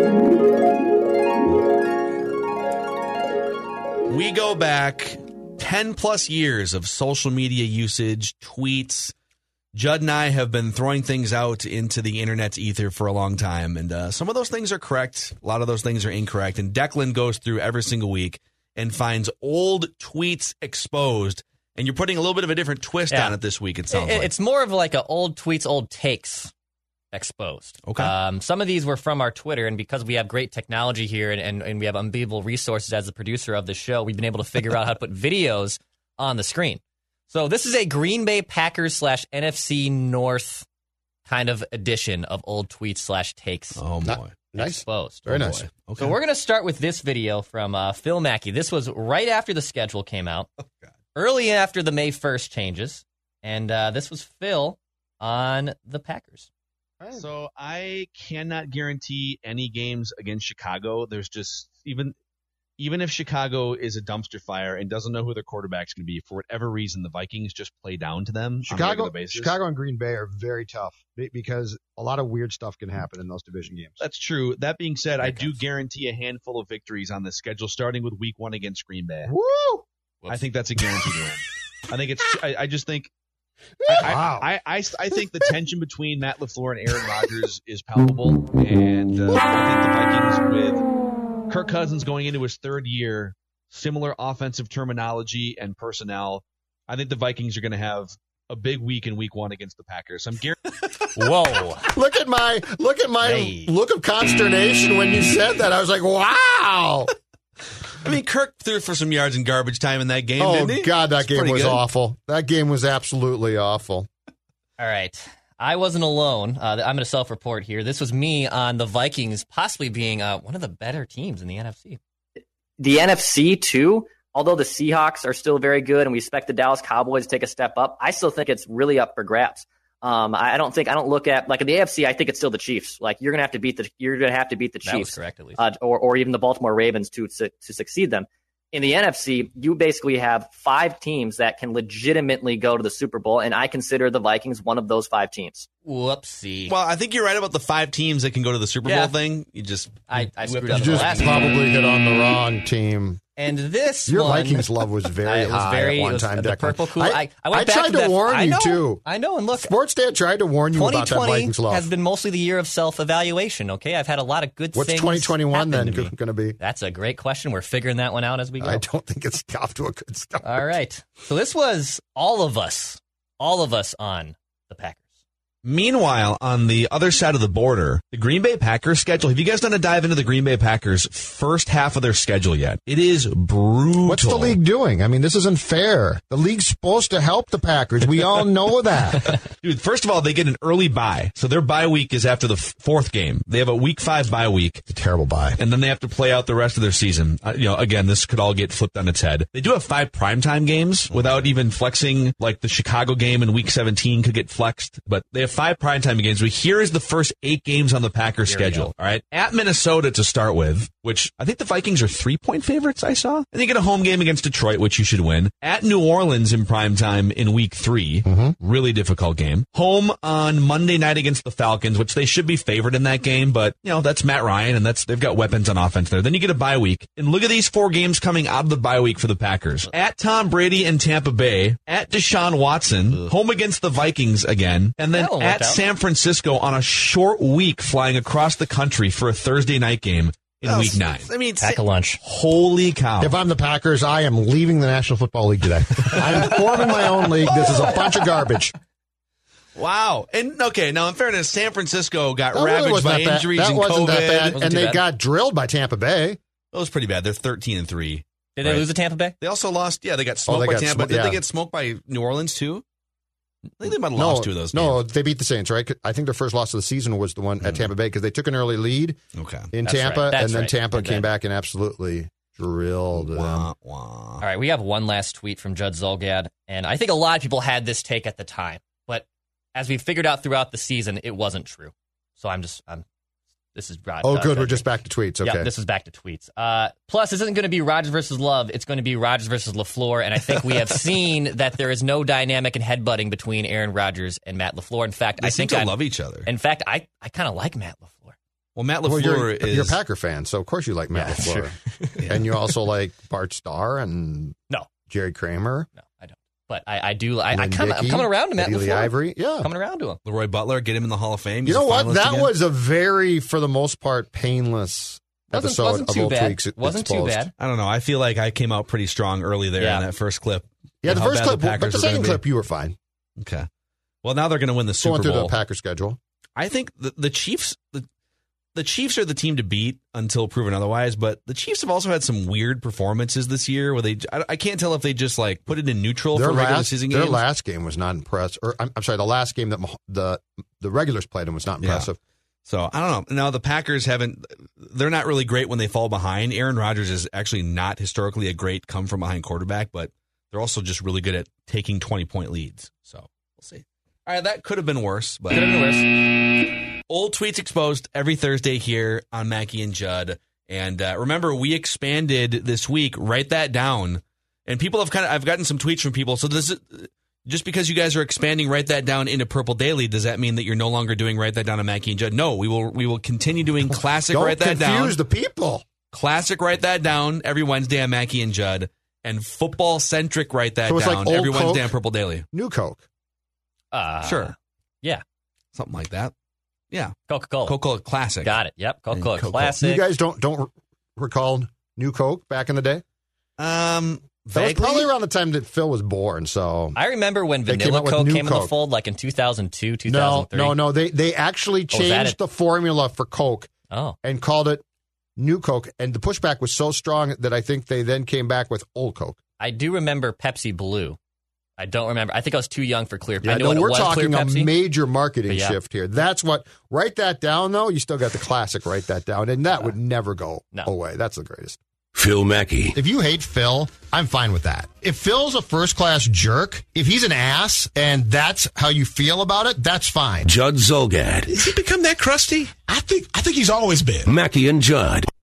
[SPEAKER 1] we go back ten plus years of social media usage, tweets. Judd and I have been throwing things out into the internet's ether for a long time, and uh, some of those things are correct. A lot of those things are incorrect, and Declan goes through every single week and finds old tweets exposed, and you're putting a little bit of a different twist
[SPEAKER 5] yeah.
[SPEAKER 1] on it this week, it sounds
[SPEAKER 5] it,
[SPEAKER 1] like.
[SPEAKER 5] It's more of like a old tweets, old takes exposed.
[SPEAKER 1] Okay.
[SPEAKER 5] Um, some of these were from our Twitter, and because we have great technology here and, and, and we have unbelievable resources as the producer of the show, we've been able to figure out how to put videos on the screen. So this is a Green Bay Packers slash N F C North kind of edition of old tweets slash takes.
[SPEAKER 1] Oh, boy.
[SPEAKER 2] Nice.
[SPEAKER 5] Exposed.
[SPEAKER 2] Very
[SPEAKER 5] oh,
[SPEAKER 2] nice.
[SPEAKER 5] Boy.
[SPEAKER 1] Okay.
[SPEAKER 5] So we're going to start with this video from uh, Phil Mackey. This was right after the schedule came out,
[SPEAKER 1] oh, God.
[SPEAKER 5] early after the May first changes. And uh, this was Phil on the Packers.
[SPEAKER 1] So I cannot guarantee any games against Chicago. There's just even... Even if Chicago is a dumpster fire and doesn't know who their quarterback's going to be, for whatever reason, the Vikings just play down to them
[SPEAKER 2] Chicago,
[SPEAKER 1] on a regular basis.
[SPEAKER 2] Chicago and Green Bay are very tough because a lot of weird stuff can happen in those division games.
[SPEAKER 1] That's true. That being said, I do guarantee a handful of victories on the schedule, starting with Week One against Green Bay.
[SPEAKER 2] Woo!
[SPEAKER 1] I think that's a guaranteed win. I think it's. I, I just think. I,
[SPEAKER 2] wow.
[SPEAKER 1] I, I, I think the tension between Matt LaFleur and Aaron Rodgers is palpable, and uh, I think the Vikings with Kirk Cousins going into his third year, similar offensive terminology and personnel. I think the Vikings are going to have a big week in Week One against the Packers. I'm guaranteed.
[SPEAKER 5] Whoa!
[SPEAKER 2] Look at my look at my
[SPEAKER 5] hey.
[SPEAKER 2] look of consternation when you said that. I was like, wow.
[SPEAKER 1] I mean, Kirk threw for some yards in garbage time in that game.
[SPEAKER 2] Oh
[SPEAKER 1] didn't he?
[SPEAKER 2] God, that
[SPEAKER 1] It's
[SPEAKER 2] game was
[SPEAKER 1] good.
[SPEAKER 2] awful. That game was absolutely awful.
[SPEAKER 5] All right. I wasn't alone. Uh, I'm going to self-report here. This was me on the Vikings possibly being uh, one of the better teams in the N F C.
[SPEAKER 10] The N F C, too, although the Seahawks are still very good and we expect the Dallas Cowboys to take a step up, I still think it's really up for grabs. Um, I don't think I don't look at like in the A F C. I think it's still the Chiefs. Like you're going to have to beat the you're going to have to beat the Chiefs.
[SPEAKER 5] That was correct, at least.
[SPEAKER 10] Uh, or or even the Baltimore Ravens to to succeed them. In the N F C, you basically have five teams that can legitimately go to the Super Bowl, and I consider the Vikings one of those five teams.
[SPEAKER 5] Whoopsie.
[SPEAKER 1] Well, I think you're right about the five teams that can go to the Super
[SPEAKER 5] Yeah.
[SPEAKER 1] Bowl thing. You just
[SPEAKER 5] I, I screwed
[SPEAKER 1] whipped
[SPEAKER 5] up
[SPEAKER 2] You
[SPEAKER 5] the
[SPEAKER 2] just
[SPEAKER 5] last
[SPEAKER 2] probably
[SPEAKER 5] one.
[SPEAKER 2] hit on the wrong team.
[SPEAKER 5] And this
[SPEAKER 2] Your
[SPEAKER 5] one,
[SPEAKER 2] Vikings love was very
[SPEAKER 5] I- it was
[SPEAKER 2] high
[SPEAKER 5] very,
[SPEAKER 2] at
[SPEAKER 5] it
[SPEAKER 2] one
[SPEAKER 5] was
[SPEAKER 2] time.
[SPEAKER 5] the
[SPEAKER 2] Declan.
[SPEAKER 5] purple cool.
[SPEAKER 2] I,
[SPEAKER 5] I, I, went
[SPEAKER 2] I
[SPEAKER 5] back
[SPEAKER 2] tried to
[SPEAKER 5] that-
[SPEAKER 2] warn
[SPEAKER 5] I
[SPEAKER 2] you
[SPEAKER 5] know,
[SPEAKER 2] too.
[SPEAKER 5] I know, and look,
[SPEAKER 2] Sports Dad tried to warn you about that
[SPEAKER 5] twenty twenty
[SPEAKER 2] Vikings love.
[SPEAKER 5] has been mostly the year of self-evaluation. Okay, I've had a lot of good
[SPEAKER 2] What's
[SPEAKER 5] things.
[SPEAKER 2] twenty twenty-one then
[SPEAKER 5] happen to me.
[SPEAKER 2] going to be?
[SPEAKER 5] That's a great question. We're figuring that one out as we go.
[SPEAKER 2] I don't think it's off to a good start.
[SPEAKER 5] All right. So this was all of us, all of us on the Packers.
[SPEAKER 1] Meanwhile, on the other side of the border, the Green Bay Packers schedule. Have you guys done a dive into the Green Bay Packers first half of their schedule yet? It is brutal.
[SPEAKER 2] What's the league doing? I mean, this isn't fair. The league's supposed to help the Packers. We all know that.
[SPEAKER 1] Dude, first of all, they get an early bye. So their bye week is after the f- fourth game. They have a week five bye week.
[SPEAKER 2] It's a terrible bye.
[SPEAKER 1] And then they have to play out the rest of their season. Uh, you know, again, this could all get flipped on its head. They do have five primetime games without even flexing, like the Chicago game in week seventeen could get flexed. But they have five primetime games. But here is the first eight games on the Packers
[SPEAKER 5] Here we
[SPEAKER 1] schedule.
[SPEAKER 5] go.
[SPEAKER 1] All right. At Minnesota to start with, which I think the Vikings are three point favorites, I saw. And they get a home game against Detroit, which you should win. At New Orleans in primetime in week three.
[SPEAKER 2] Mm-hmm.
[SPEAKER 1] Really difficult game. Home on Monday night against the Falcons, which they should be favored in that game, but you know, that's Matt Ryan and that's they've got weapons on offense there. Then you get a bye week. And look at these four games coming out of the bye week for the Packers. At Tom Brady and Tampa Bay, at Deshaun Watson, Ugh. home against the Vikings again, and then
[SPEAKER 5] That'll work
[SPEAKER 1] at
[SPEAKER 5] out.
[SPEAKER 1] San Francisco on a short week flying across the country for a Thursday night game in
[SPEAKER 5] Oh,
[SPEAKER 1] week nine.
[SPEAKER 5] I mean, pack a lunch.
[SPEAKER 1] Holy cow.
[SPEAKER 2] If I'm the Packers, I am leaving the National Football League today. I'm forming my own league. This is a bunch of garbage.
[SPEAKER 1] Wow. And okay, now in fairness, San Francisco got
[SPEAKER 2] That really
[SPEAKER 1] ravaged
[SPEAKER 2] wasn't
[SPEAKER 1] by
[SPEAKER 2] that bad.
[SPEAKER 1] injuries
[SPEAKER 2] That
[SPEAKER 1] and
[SPEAKER 2] wasn't
[SPEAKER 1] COVID.
[SPEAKER 2] that bad.
[SPEAKER 5] Wasn't
[SPEAKER 2] And
[SPEAKER 5] too
[SPEAKER 2] they
[SPEAKER 5] bad.
[SPEAKER 2] got drilled by Tampa Bay.
[SPEAKER 1] That was pretty bad. They're thirteen and three.
[SPEAKER 5] Did
[SPEAKER 1] Right.
[SPEAKER 5] they lose to Tampa Bay?
[SPEAKER 1] They also lost. Yeah, they got smoked
[SPEAKER 2] Oh, they
[SPEAKER 1] by
[SPEAKER 2] got
[SPEAKER 1] Tampa.
[SPEAKER 2] smo-
[SPEAKER 1] Did
[SPEAKER 2] yeah.
[SPEAKER 1] they get smoked by New Orleans too? I think they might have
[SPEAKER 2] No,
[SPEAKER 1] lost two of those.
[SPEAKER 2] no,
[SPEAKER 1] games.
[SPEAKER 2] they beat the Saints, right? I think their first loss of the season was the one at Tampa Bay because they took an early lead
[SPEAKER 1] Okay.
[SPEAKER 2] in
[SPEAKER 5] That's
[SPEAKER 2] Tampa,
[SPEAKER 5] right. That's
[SPEAKER 2] and then
[SPEAKER 5] right.
[SPEAKER 2] Tampa
[SPEAKER 5] And
[SPEAKER 2] came
[SPEAKER 5] then-
[SPEAKER 2] back and absolutely drilled them.
[SPEAKER 1] Wah, wah.
[SPEAKER 5] All right, we have one last tweet from Judd Zulgad, and I think a lot of people had this take at the time, but as we figured out throughout the season, it wasn't true. So I'm just, I'm. This is Rod.
[SPEAKER 2] Oh,
[SPEAKER 5] uh,
[SPEAKER 2] good. We're
[SPEAKER 5] Federico.
[SPEAKER 2] just back to tweets. Okay.
[SPEAKER 5] Yeah, this is back to tweets. Uh, plus, this isn't going to be Rodgers versus Love. It's going to be Rodgers versus LaFleur, and I think we have seen that there is no dynamic and headbutting between Aaron Rodgers and Matt LaFleur. In fact,
[SPEAKER 1] They
[SPEAKER 5] I
[SPEAKER 1] seem
[SPEAKER 5] think
[SPEAKER 1] to
[SPEAKER 5] I
[SPEAKER 1] love each other.
[SPEAKER 5] In fact, I, I kind of like Matt LaFleur.
[SPEAKER 1] Well, Matt
[SPEAKER 2] Well,
[SPEAKER 1] LaFleur
[SPEAKER 2] you're,
[SPEAKER 1] is
[SPEAKER 2] you're a Packer fan, so of course you like Matt
[SPEAKER 5] Yeah, that's
[SPEAKER 2] LaFleur. And you also like Bart Starr and
[SPEAKER 5] No.
[SPEAKER 2] Jerry Kramer.
[SPEAKER 5] No, I don't. But I, I do. I, I
[SPEAKER 2] Lynn
[SPEAKER 5] kind of, I'm
[SPEAKER 2] Dickey,
[SPEAKER 5] coming around to Matt
[SPEAKER 2] Eddie Lee
[SPEAKER 5] LaFleur.
[SPEAKER 2] Ivory. Yeah.
[SPEAKER 5] Coming around to him.
[SPEAKER 1] Leroy Butler. Get him in the Hall of Fame.
[SPEAKER 2] You
[SPEAKER 1] He's
[SPEAKER 2] know
[SPEAKER 1] a
[SPEAKER 2] what?
[SPEAKER 1] finalist
[SPEAKER 2] That
[SPEAKER 1] again.
[SPEAKER 2] was a very, for the most part, painless
[SPEAKER 5] Wasn't,
[SPEAKER 2] episode
[SPEAKER 5] wasn't
[SPEAKER 2] of
[SPEAKER 5] too
[SPEAKER 2] Old
[SPEAKER 5] bad.
[SPEAKER 2] Tweaks.
[SPEAKER 5] Wasn't too
[SPEAKER 2] Exposed.
[SPEAKER 5] bad.
[SPEAKER 1] I don't know. I feel like I came out pretty strong early there
[SPEAKER 5] Yeah.
[SPEAKER 1] in that first clip.
[SPEAKER 2] Yeah, the
[SPEAKER 1] How
[SPEAKER 2] first
[SPEAKER 1] bad
[SPEAKER 2] clip,
[SPEAKER 1] Packers
[SPEAKER 2] but the
[SPEAKER 1] were gonna
[SPEAKER 2] second
[SPEAKER 1] be.
[SPEAKER 2] clip, you were fine.
[SPEAKER 1] Okay. Well, now they're going to win the Super
[SPEAKER 2] Going through
[SPEAKER 1] Bowl.
[SPEAKER 2] the Packer schedule.
[SPEAKER 1] I think the, the Chiefs, the, the Chiefs are the team to beat until proven otherwise. But the Chiefs have also had some weird performances this year where they, I, I can't tell if they just like put it in neutral
[SPEAKER 2] Their
[SPEAKER 1] for regular
[SPEAKER 2] last,
[SPEAKER 1] season
[SPEAKER 2] their
[SPEAKER 1] games.
[SPEAKER 2] last game was not impressive. Or I'm, I'm sorry, the last game that Mah- the the regulars played in was not
[SPEAKER 1] Yeah.
[SPEAKER 2] impressive.
[SPEAKER 1] So I don't know. Now the Packers haven't. They're not really great when they fall behind. Aaron Rodgers is actually not historically a great come from behind quarterback, but they're also just really good at taking twenty point leads. So we'll see. All right, that could have been worse, but
[SPEAKER 5] Could have been worse.
[SPEAKER 1] Old Tweets Exposed every Thursday here on Mackie and Judd. And uh, remember, we expanded this week. Write that down. And people have kind of. I've gotten some tweets from people. So this is. Just because you guys are expanding Write That Down into Purple Daily, does that mean that you're no longer doing Write That Down on Mackie and Judd? No, we will we will continue doing classic
[SPEAKER 2] Don't
[SPEAKER 1] Write That Down.
[SPEAKER 2] confuse the people.
[SPEAKER 1] Classic Write That Down every Wednesday on Mackie and Judd. And football centric Write That
[SPEAKER 2] So it's
[SPEAKER 1] Down
[SPEAKER 2] like Old
[SPEAKER 1] every Wednesday
[SPEAKER 2] Coke?
[SPEAKER 1] on Purple Daily.
[SPEAKER 2] New Coke.
[SPEAKER 5] Uh,
[SPEAKER 1] Sure.
[SPEAKER 5] Yeah.
[SPEAKER 1] Something like that. Yeah.
[SPEAKER 5] Coca-Cola.
[SPEAKER 1] Coca-Cola Classic.
[SPEAKER 5] Got it. Yep. Coca-Cola
[SPEAKER 1] And Coca-Cola.
[SPEAKER 5] Classic.
[SPEAKER 2] You guys don't don't recall New Coke back in the day?
[SPEAKER 1] Um,
[SPEAKER 2] That was
[SPEAKER 1] vaguely?
[SPEAKER 2] probably around the time that Phil was born. So
[SPEAKER 5] I remember when
[SPEAKER 2] They came
[SPEAKER 5] Vanilla
[SPEAKER 2] out with
[SPEAKER 5] Coke
[SPEAKER 2] New
[SPEAKER 5] came in the
[SPEAKER 2] Coke.
[SPEAKER 5] fold, like in two thousand two, two
[SPEAKER 2] no,
[SPEAKER 5] thousand three.
[SPEAKER 2] no, no. They they actually
[SPEAKER 5] Oh, was that
[SPEAKER 2] changed
[SPEAKER 5] it?
[SPEAKER 2] the formula for Coke
[SPEAKER 5] Oh,
[SPEAKER 2] and called it New Coke, and the pushback was so strong that I think they then came back with Old Coke.
[SPEAKER 5] I do remember Pepsi Blue. I don't remember. I think I was too young for Clear.
[SPEAKER 2] Yeah,
[SPEAKER 5] I knew
[SPEAKER 2] no,
[SPEAKER 5] when
[SPEAKER 2] we're
[SPEAKER 5] it was
[SPEAKER 2] talking
[SPEAKER 5] Clear
[SPEAKER 2] a
[SPEAKER 5] Pepsi.
[SPEAKER 2] major marketing
[SPEAKER 5] But yeah.
[SPEAKER 2] shift here. That's what. Write that down, though. You still got the classic. Write that down, and that would never go
[SPEAKER 5] No.
[SPEAKER 2] away. That's the greatest.
[SPEAKER 6] Phil Mackey.
[SPEAKER 11] If you hate Phil, I'm fine with that. If Phil's a first-class jerk, if he's an ass, and that's how you feel about it, that's fine.
[SPEAKER 6] Judd Zulgad.
[SPEAKER 8] Has he become that crusty? I think I think he's always been.
[SPEAKER 6] Mackey and Judd.